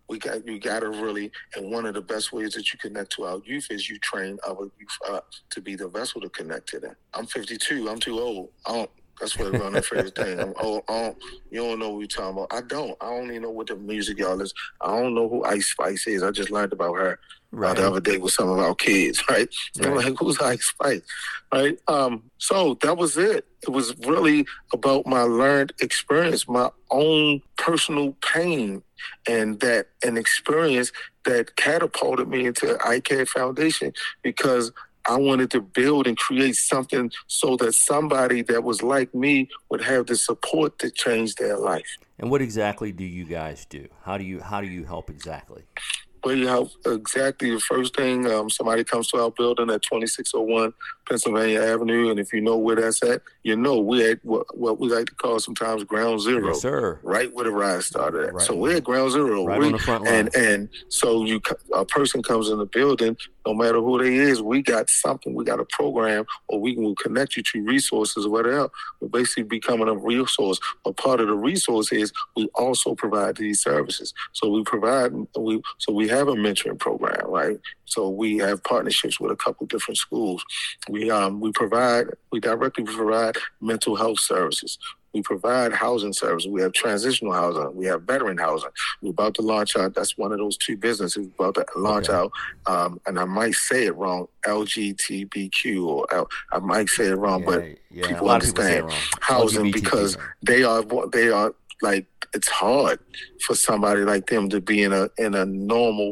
you got to really, and one of the best ways that you connect to our youth is you train our youth up to be the vessel to connect to them. I'm 52. I'm too old. That's what one of the favorite thing. I'm old. You don't know what we're talking about. I don't even know what the music y'all is. I don't know who Ice Spice is. I just learned about her the other day with some of our kids, right? I'm like, who's Ice Spice, right? So that was it. It was really about my learned experience, my own personal pain, and an experience that catapulted me into ICAD Foundation, because I wanted to build and create something so that somebody that was like me would have the support to change their life. And what exactly do you guys do? How do you help exactly? Well, you help exactly. The first thing, somebody comes to our building at 2601 Pennsylvania Avenue, and if you know where that's at, you know we're at what we like to call sometimes ground zero. Yes, sir. Right where the ride started at. Right. So we're at ground zero. Right on the front line. And so a person comes in the building, no matter who they is, we got something, we got a program, or we will connect you to resources or whatever. We're basically becoming a resource. But part of the resource is we also provide these services. So we have a mentoring program, right? So we have partnerships with a couple different schools. We directly provide mental health services. We provide housing services. We have transitional housing. We have veteran housing. We're about to launch out. That's one of those two businesses. We're about to launch out, and I might say it wrong, LGBTQ, or I might say it wrong, but people understand housing, because they are like, it's hard for somebody like them to be in a normal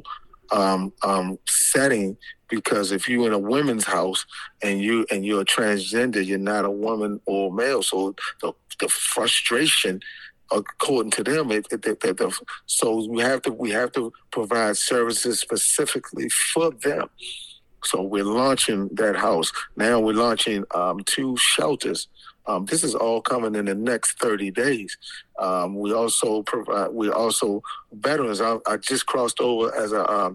setting, because if you're in a women's house and you're transgender, you're not a woman or male. So the frustration, according to them, so we have to provide services specifically for them. So we're launching that house now. We're launching 2 shelters. This is all coming in the next 30 days. We also veterans. I just crossed over as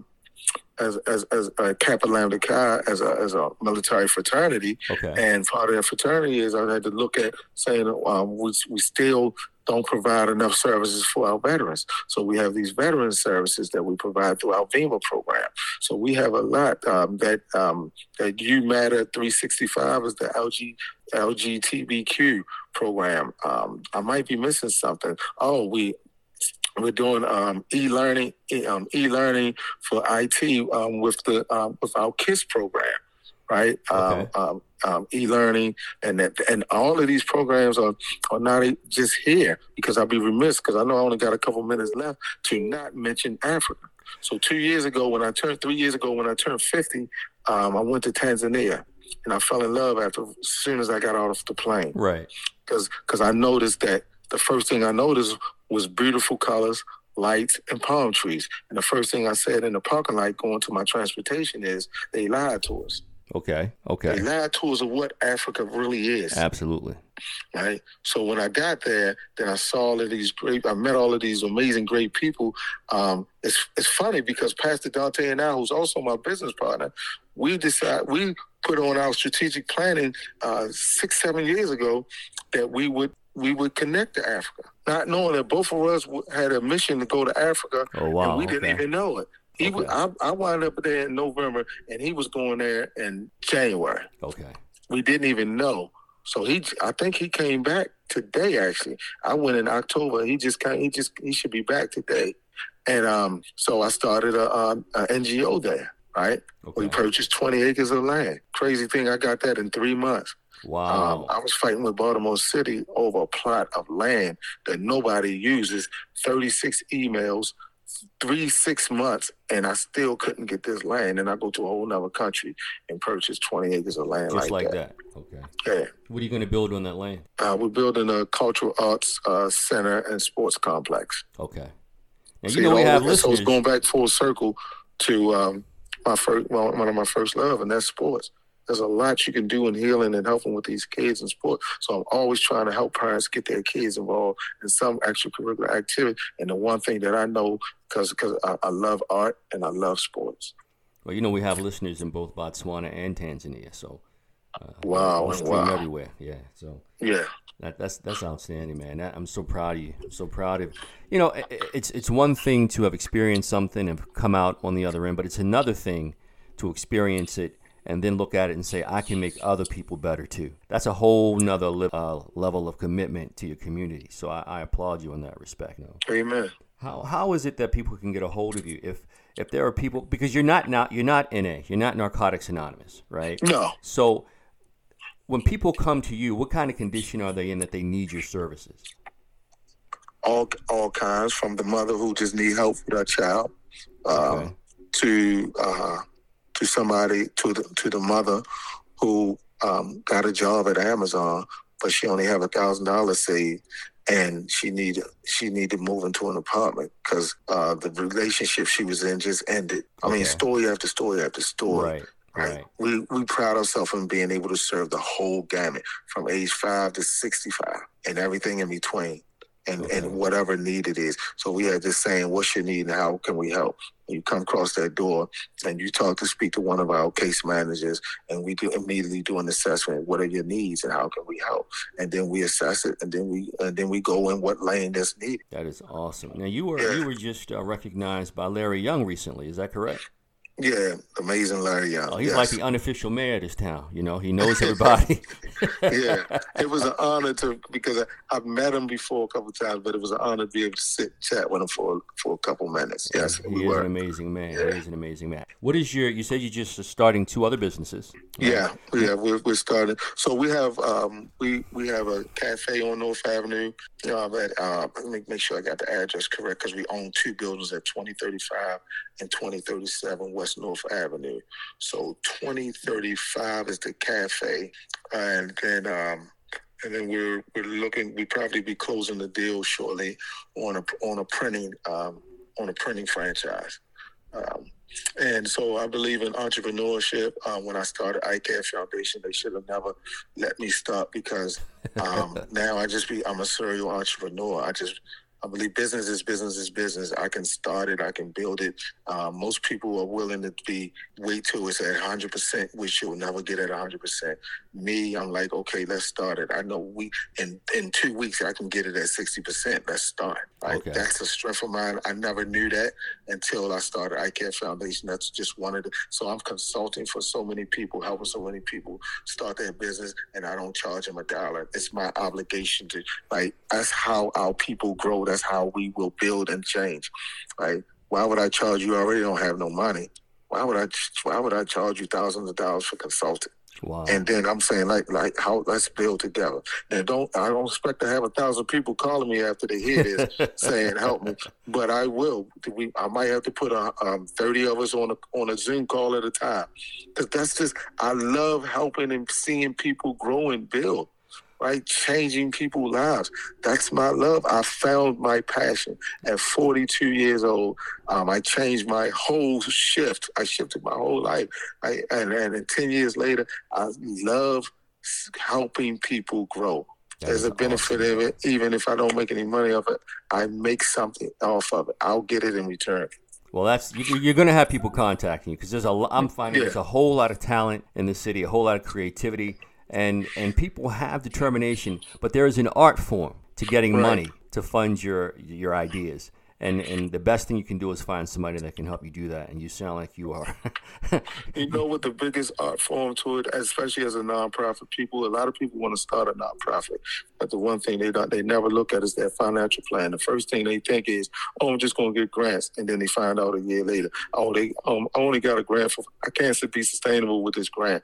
a Kappa Lambda Chi as a military fraternity, and part of that fraternity is I had to look at saying we still don't provide enough services for our veterans. So we have these veteran services that we provide through our VEMA program. So we have a lot that You Matter 365 is the LGBTQ program. I might be missing something. We're doing e-learning for IT with our KISS program, right? E-learning, and all of these programs are not just here, because I'll be remiss, because I know I only got a couple minutes left, to not mention Africa. So 3 years ago when I turned 50, I went to Tanzania, and I fell in love as soon as I got off the plane. Right. Because I noticed that the first thing I noticed was beautiful colors, lights, and palm trees. And the first thing I said in the parking lot going to my transportation is, they lied to us. Okay. They lied to us of what Africa really is. Absolutely. Right. So when I got there, then I saw I met all of these amazing, great people. It's funny because Pastor Dante and I, who's also my business partner, we put on our strategic planning 6-7 years ago that we would connect to Africa, not knowing that both of us had a mission to go to Africa. Oh, wow. And we didn't even know it. I wound up there in November, and he was going there in January. Okay. We didn't even know. So I think he came back today. Actually, I went in October. He should be back today. And so I started a NGO there. Right. Okay. We purchased 20 acres of land. Crazy thing, I got that in 3 months. Wow. I was fighting with Baltimore City over a plot of land that nobody uses. 36 emails. 6 months, and I still couldn't get this land. And I go to a whole nother country and purchase 20 acres of land. Just like that. Okay. Yeah. What are you going to build on that land? We're building a cultural arts center and sports complex. Okay. Now, we have listeners. So it's going back full circle to one of my first love, and that's sports. There's a lot you can do in healing and helping with these kids in sport. So I'm always trying to help parents get their kids involved in some extracurricular activity. And the one thing that I know, because I love art and I love sports. Well, we have listeners in both Botswana and Tanzania. So Wow, On and stream wow. everywhere. Yeah. So Yeah. that's outstanding, man. I'm so proud of you. I'm so proud of it's one thing to have experienced something and come out on the other end, but it's another thing to experience it and then look at it and say, I can make other people better too. That's a whole nother level of commitment to your community. So I applaud you in that respect. Amen. How is it that people can get a hold of you if there are people, because you're not NA, you're not Narcotics Anonymous, right? No. So when people come to you, what kind of condition are they in that they need your services? All kinds, from the mother who just need help with her child, Okay. to somebody to the mother who got a job at Amazon, but she only have $1,000 saved, and she need to move into an apartment because the relationship she was in just ended. I mean, Okay. story after story after story. Right. Right. We pride ourselves on being able to serve the whole gamut from age 5 to 65 and everything in between. And whatever need it is. So we are just saying, what's your need and how can we help? And you come across that door and you speak to one of our case managers, and we immediately do an assessment. What are your needs and how can we help? And then we assess it, and then we go in what lane that's needed. That is awesome. Now you were just recognized by Larry Young recently. Is that correct? Yeah, amazing Larry Young. Oh, he's yes. like the unofficial mayor of this town. He knows everybody. Yeah, it was an honor because I've met him before a couple of times, but it was an honor to be able to sit and chat with him for a couple of minutes. Yes, he is an amazing man. Yeah. He is an amazing man. What is you said you're just starting 2 other businesses. Right? Yeah, we're starting. So we have we have a cafe on North Avenue. Let me make sure I got the address correct because we own 2 buildings at 2035 and 2037 West North Avenue. So 2035 is the cafe, and then we're looking. We probably be closing the deal shortly on a printing franchise. And so I believe in entrepreneurship. When I started iCare Foundation, they should have never let me stop because now I'm a serial entrepreneur. I believe business is business. I can start it. I can build it. Most people are willing to wait till it's at 100%, which you'll never get at 100%. Me, I'm like, okay, let's start it. I know in 2 weeks I can get it at 60%. Let's start. Right? Okay. That's a strength of mine. I never knew that until I started iCare Foundation. That's just one of the. So I'm consulting for so many people, helping so many people start their business, and I don't charge them $1. It's my obligation to That's how our people grow. That's how we will build and change, right? Why would I charge you? I already don't have no money. Why would I charge you thousands of dollars for consulting? Wow. And then I'm saying how let's build together. And I don't expect to have 1,000 people calling me after they hear this saying help me, but I will. I might have to put 30 of us on a Zoom call at a time, because that's just I love helping and seeing people grow and build. Right, changing people's lives. That's my love. I found my passion at 42 years old. I changed my whole shift. I shifted my whole life. And 10 years later, I love helping people grow. There's a benefit of it. Even if I don't make any money off it, I make something off of it. I'll get it in return. Well, you're going to have people contacting you because I'm finding there's a whole lot of talent in the city, a whole lot of creativity. And people have determination, but there is an art form to getting money to fund your ideas. And the best thing you can do is find somebody that can help you do that. And you sound like you are. You know what the biggest art form to it, especially as a nonprofit, a lot of people want to start a nonprofit. But the one thing they never look at is their financial plan. The first thing they think is, I'm just going to get grants. And then they find out a year later, I only got a grant I can't be sustainable with this grant.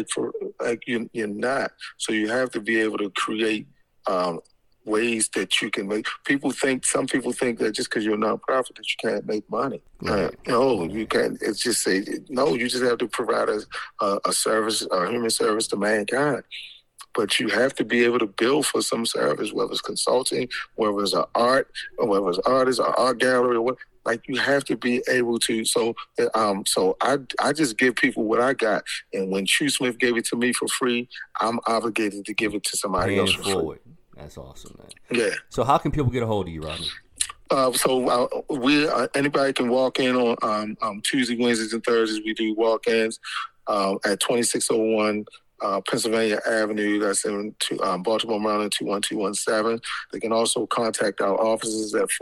You're not. So you have to be able to create ways that you can make. Some people think that just because you're a nonprofit that you can't make money. Right. No, you can't. It's just no, you just have to provide a service, a human service to mankind. But you have to be able to bill for some service, whether it's consulting, whether it's art, or whether it's artists or art gallery or what. You have to be able to. So I just give people what I got. And when Shoesmith gave it to me for free, I'm obligated to give it to somebody else for free. That's awesome, man. Yeah. So how can people get a hold of you, Rodney? Anybody can walk in on Tuesday, Wednesdays, and Thursdays. We do walk-ins at 2601 Pennsylvania Avenue. That's in Baltimore, Maryland, 21217. They can also contact our offices at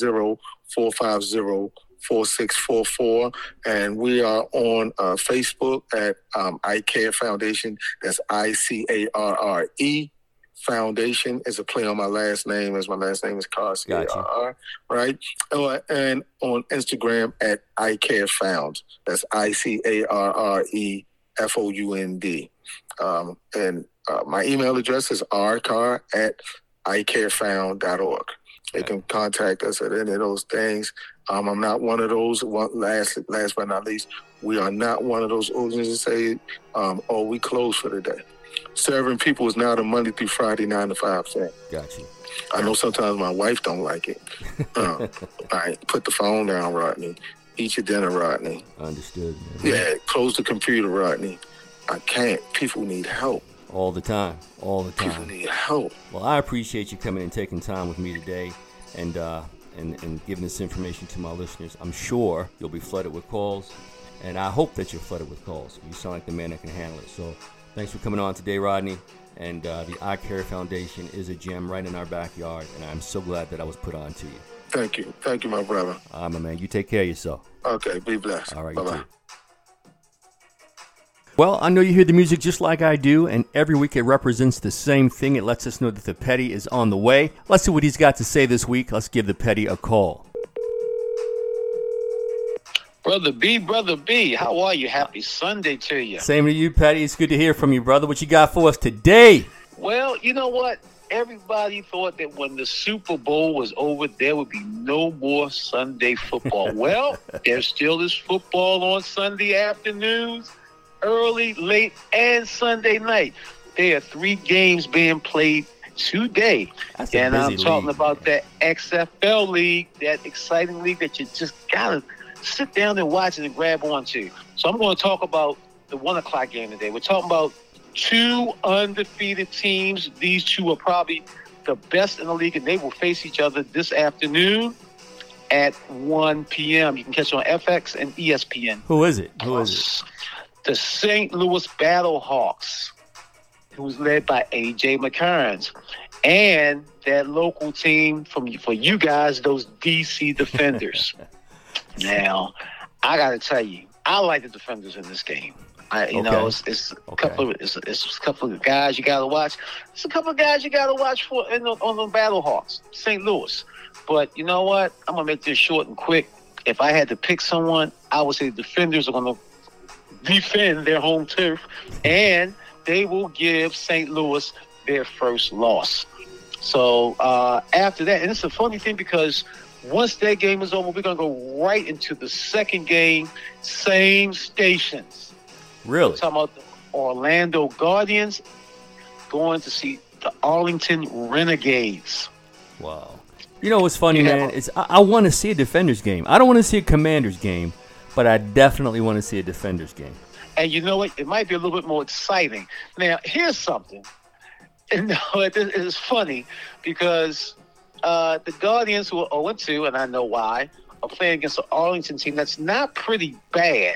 410-450-4644. And we are on Facebook at iCare Foundation. That's ICARRE. Foundation is a play on my last name, as my last name is Carr, C-A-R-R, right? And on Instagram at iCareFound. That's ICARREFOUND. And my email address is rcar@icarefound.org. They can contact us at any of those things. I'm not one of those. Last but not least, we are not one of those organizations that say, we close for the day. Serving people is now the Monday through Friday, 9 to 5 thing. Gotcha. I know sometimes my wife don't like it. All right, put the phone down, Rodney. Eat your dinner, Rodney. Understood. Man. Yeah, close the computer, Rodney. I can't. People need help. All the time. People need help. Well, I appreciate you coming and taking time with me today and giving this information to my listeners. I'm sure you'll be flooded with calls, and I hope that you're flooded with calls. You sound like the man that can handle it. So thanks for coming on today, Rodney. And the iCare Foundation is a gem right in our backyard, and I'm so glad that I was put on to you. Thank you. Thank you, my brother. My man. You take care of yourself. Okay, be blessed. All right, bye-bye. You too. Well, I know you hear the music just like I do, and every week it represents the same thing. It lets us know that the Petty is on the way. Let's see what he's got to say this week. Let's give the Petty a call. Brother B, how are you? Happy Sunday to you. Same to you, Petty. It's good to hear from you, brother. What you got for us today? Well, you know what? Everybody thought that when the Super Bowl was over, there would be no more Sunday football. Well, there still is football on Sunday afternoons, early, late, and Sunday night. There are 3 games being played today. And I'm talking about that XFL league, that exciting league that you just got to sit down and watch it and grab onto. So I'm going to talk about the 1 o'clock game today. We're talking about 2 undefeated teams. These 2 are probably the best in the league, and they will face each other this afternoon at 1 p.m. You can catch it on FX and ESPN. Who is it? The St. Louis Battlehawks, who's led by A.J. McCarns, and that local team for you guys, those D.C. Defenders. Now, I got to tell you, I like the Defenders in this game. It's a couple of guys you got to watch. It's a couple of guys you got to watch for on the Battlehawks, St. Louis. But you know what? I'm gonna make this short and quick. If I had to pick someone, I would say the Defenders are gonna defend their home turf, and they will give St. Louis their first loss. So after that, and it's a funny thing because once that game is over, we're going to go right into the second game, same stations. Really? We're talking about the Orlando Guardians going to see the Arlington Renegades. Wow. You know what's funny, man? I want to see a Defenders game. I don't want to see a Commanders game, but I definitely want to see a Defenders game. And you know what? It might be a little bit more exciting. Now, here's something. And it is funny because the Guardians, who are 0-2, and I know why, are playing against the Arlington team that's not pretty bad.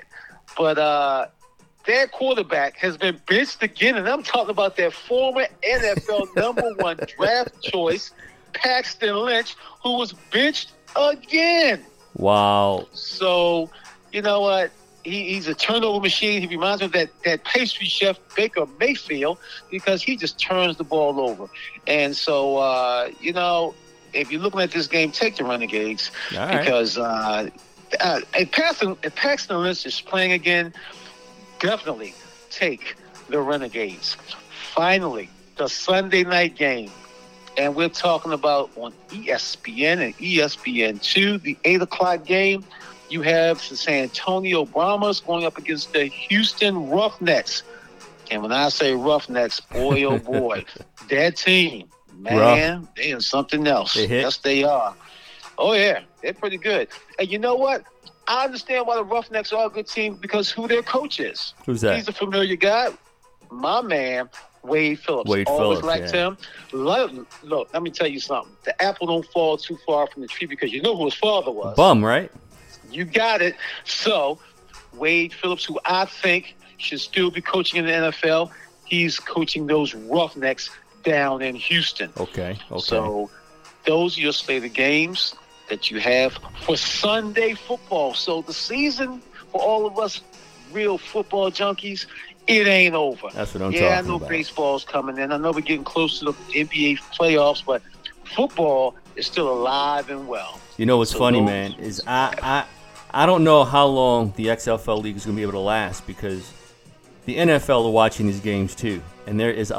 But their quarterback has been benched again, and I'm talking about their former NFL #1 draft choice, Paxton Lynch, who was benched again. Wow. So, you know what? He's a turnover machine. He reminds me of that pastry chef Baker Mayfield because he just turns the ball over. And so, if you're looking at this game, take the Renegades. All right. Because if Paxton Lynch is playing again, definitely take the Renegades. Finally, the Sunday night game. And we're talking about on ESPN and ESPN2, the 8 o'clock game. You have the San Antonio Brahmas going up against the Houston Roughnecks. And when I say Roughnecks, boy, oh boy, that team, man, they are something else. Yes, they are. Oh, yeah, they're pretty good. And you know what? I understand why the Roughnecks are a good team because who their coach is. Who's that? He's a familiar guy. My man, Wade Phillips. Always liked him. Look, let me tell you something. The apple don't fall too far from the tree because you know who his father was. Bum, right? You got it. So, Wade Phillips, who I think should still be coaching in the NFL, he's coaching those Roughnecks down in Houston. Okay. So those are your slate of games that you have for Sunday football. So the season for all of us real football junkies, it ain't over. That's what I'm talking about. I know baseball's coming in. I know we're getting close to the NBA playoffs, but football is still alive and well. You know what's funny, man, is I don't know how long the XFL League is going to be able to last, because the NFL are watching these games too, and there are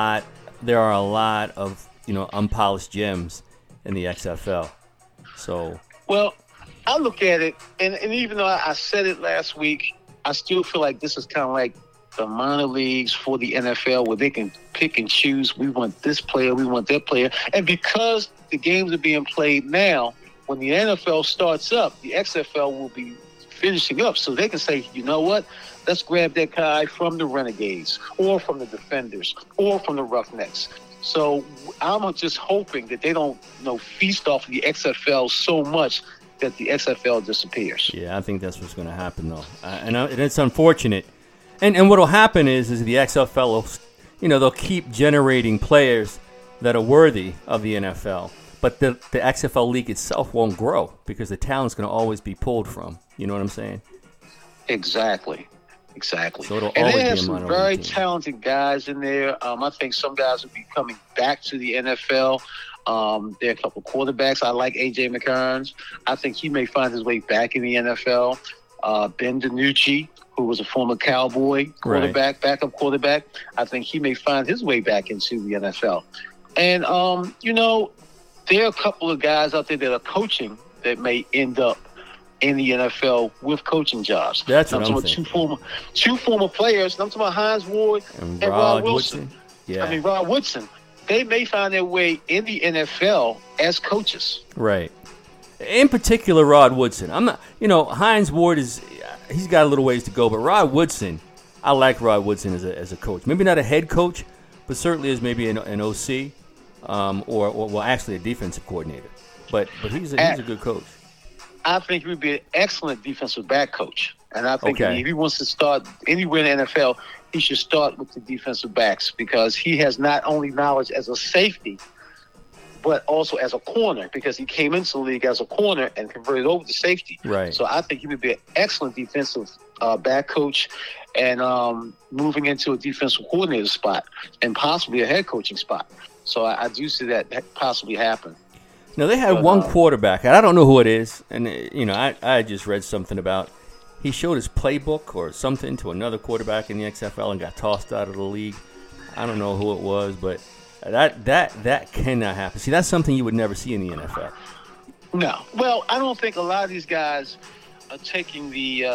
a lot of unpolished gems in the XFL. So, well, I look at it, and even though I said it last week, I still feel like this is kind of like the minor leagues for the NFL, where they can pick and choose. We want this player, we want that player, and because the games are being played now, when the NFL starts up, the XFL will be finishing up, so they can say, you know what, let's grab that guy from the Renegades or from the Defenders or from the Roughnecks. So I'm just hoping that they don't feast off the XFL so much that the XFL disappears. Yeah, I think that's what's going to happen, though, and it's unfortunate. And what will happen is the XFL will, they'll keep generating players that are worthy of the NFL. But the XFL League itself won't grow, because the talent's going to always be pulled from. You know what I'm saying? Exactly. So it'll And always they have be a some minor very league team. talented guys in there. I think some guys will be coming back to the NFL. There are a couple of quarterbacks. I like A.J. McCarns. I think he may find his way back in the NFL. Ben DiNucci, who was a former Cowboy quarterback, backup quarterback, I think he may find his way back into the NFL. And, there are a couple of guys out there that are coaching that may end up in the NFL with coaching jobs. That's what I'm saying. Two former players. I'm talking about Hines Ward and Rod Wilson. Yeah. Rod Woodson. They may find their way in the NFL as coaches. Right. In particular, Rod Woodson. I'm not. Hines Ward he's got a little ways to go, but Rod Woodson, I like Rod Woodson as a coach. Maybe not a head coach, but certainly as maybe an OC, or actually a defensive coordinator. But he's a good coach. I think he would be an excellent defensive back coach. And I think Okay. if he wants to start anywhere in the NFL, he should start with the defensive backs, because he has not only knowledge as a safety, but also as a corner, because he came into the league as a corner and converted over to safety. Right. So I think he would be an excellent defensive back coach, and moving into a defensive coordinator spot and possibly a head coaching spot. So I do see that possibly happen. Now, they had one quarterback, and I don't know who it is, and, I just read something about he showed his playbook or something to another quarterback in the XFL and got tossed out of the league. I don't know who it was, but that cannot happen. See, that's something you would never see in the NFL. No. Well, I don't think a lot of these guys are taking the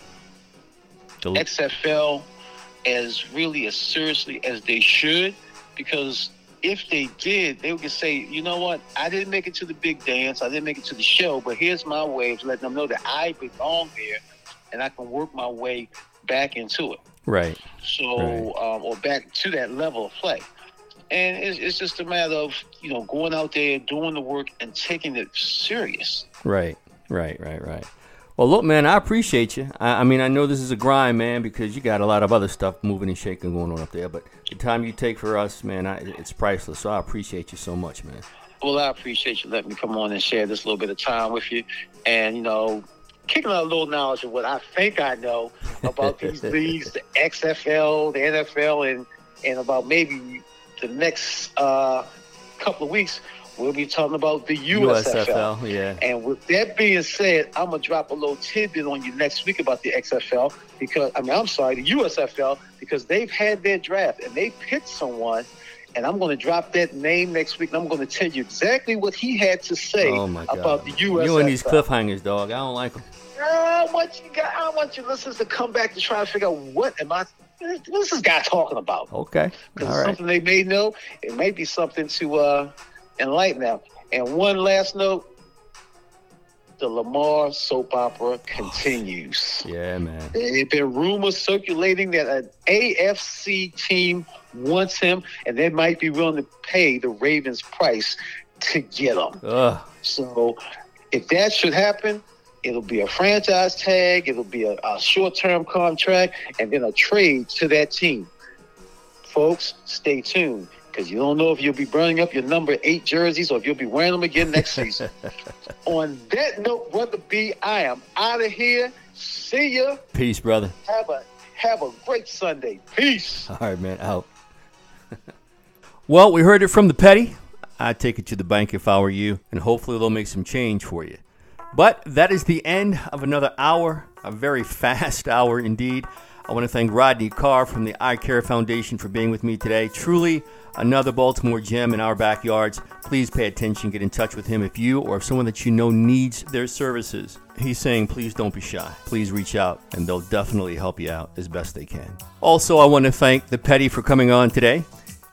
XFL as seriously as they should, because if they did, they would say, you know what, I didn't make it to the big dance, I didn't make it to the show, but here's my way of letting them know that I belong there and I can work my way back into it. Right. So, or back to that level of play. And it's just a matter of, going out there, doing the work, and taking it serious. Right. Well, look, man, I appreciate you. I mean, I know this is a grind, man, because you got a lot of other stuff moving and shaking going on up there. But the time you take for us, man, it's priceless. So I appreciate you so much, man. Well, I appreciate you letting me come on and share this little bit of time with you. And, kicking out a little knowledge of what I think I know about these leagues, the XFL, the NFL, and about maybe the next couple of weeks, we'll be talking about the USFL. Yeah. And with that being said, I'm going to drop a little tidbit on you next week about the XFL, the USFL, because they've had their draft and they picked someone, and I'm going to drop that name next week, and I'm going to tell you exactly what he had to say about the USFL. You and these cliffhangers, dog. I don't like them. I want your listeners to come back to try to figure out what's this guy talking about. Okay. Because All it's right. something they may know. It may be something to enlighten them. And one last note, the Lamar soap opera continues. Yeah, man. There have been rumors circulating that an AFC team wants him, and they might be willing to pay the Ravens price to get him. Ugh. So if that should happen, it'll be a franchise tag, it'll be a short-term contract, and then a trade to that team. folks, stay tuned, because you don't know if you'll be burning up your number 8 jerseys or if you'll be wearing them again next season. On that note, Brother B, I am out of here. See ya. Peace, brother. Have a great Sunday. Peace. All right, man. Out. Well, we heard it from the Petty. I'd take it to the bank if I were you, and hopefully they'll make some change for you. But that is the end of another hour, a very fast hour indeed. I want to thank Rodney Carr from the Eye Care Foundation for being with me today. Truly another Baltimore gem in our backyards. Please pay attention. Get in touch with him if you or if someone that you know needs their services. He's saying, please don't be shy. Please reach out, and they'll definitely help you out as best they can. Also, I want to thank the Petty for coming on today.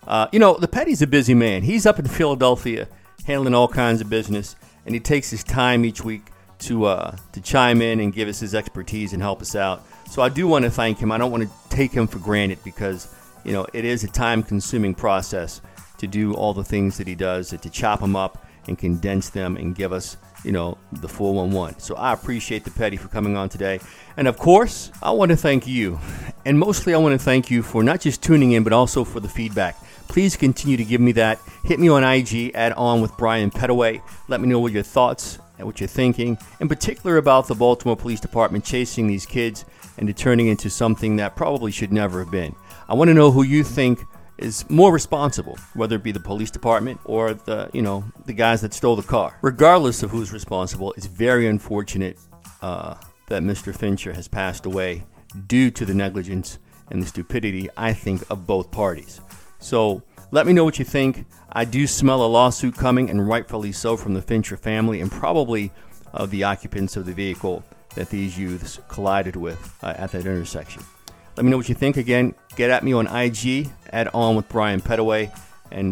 The Petty's a busy man. He's up in Philadelphia handling all kinds of business, and he takes his time each week to chime in and give us his expertise and help us out. So I do want to thank him. I don't want to take him for granted because, it is a time-consuming process to do all the things that he does, to chop them up and condense them and give us, the 411. So I appreciate the Petty for coming on today. And of course, I want to thank you. And mostly I want to thank you for not just tuning in, but also for the feedback. Please continue to give me that. Hit me on IG at On with Brian Pettaway. Let me know what your thoughts and what you're thinking, in particular about the Baltimore Police Department chasing these kids and turning into something that probably should never have been. I want to know who you think is more responsible, whether it be the police department or the guys that stole the car. Regardless of who's responsible, it's very unfortunate that Mr. Fincher has passed away due to the negligence and the stupidity, I think, of both parties. So let me know what you think. I do smell a lawsuit coming, and rightfully so, from the Fincher family and probably of the occupants of the vehicle that these youths collided with at that intersection. Let me know what you think. Again, get at me on IG at On with Brian Pettaway, and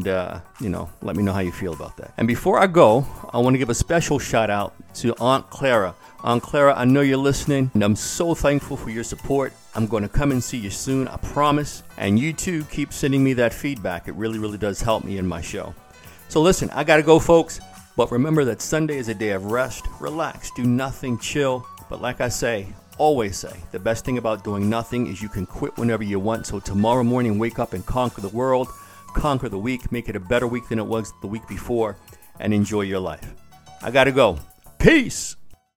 let me know how you feel about that. And before I go, I want to give a special shout out to Aunt Clara. Aunt Clara, I know you're listening, and I'm so thankful for your support. I'm going to come and see you soon, I promise. And you too, keep sending me that feedback. It really, really does help me in my show. So listen, I got to go, folks. But remember that Sunday is a day of rest, relax, do nothing, chill. But like I say, always say, the best thing about doing nothing is you can quit whenever you want. So tomorrow morning, wake up and conquer the world, conquer the week, make it a better week than it was the week before, and enjoy your life. I got to go. Peace.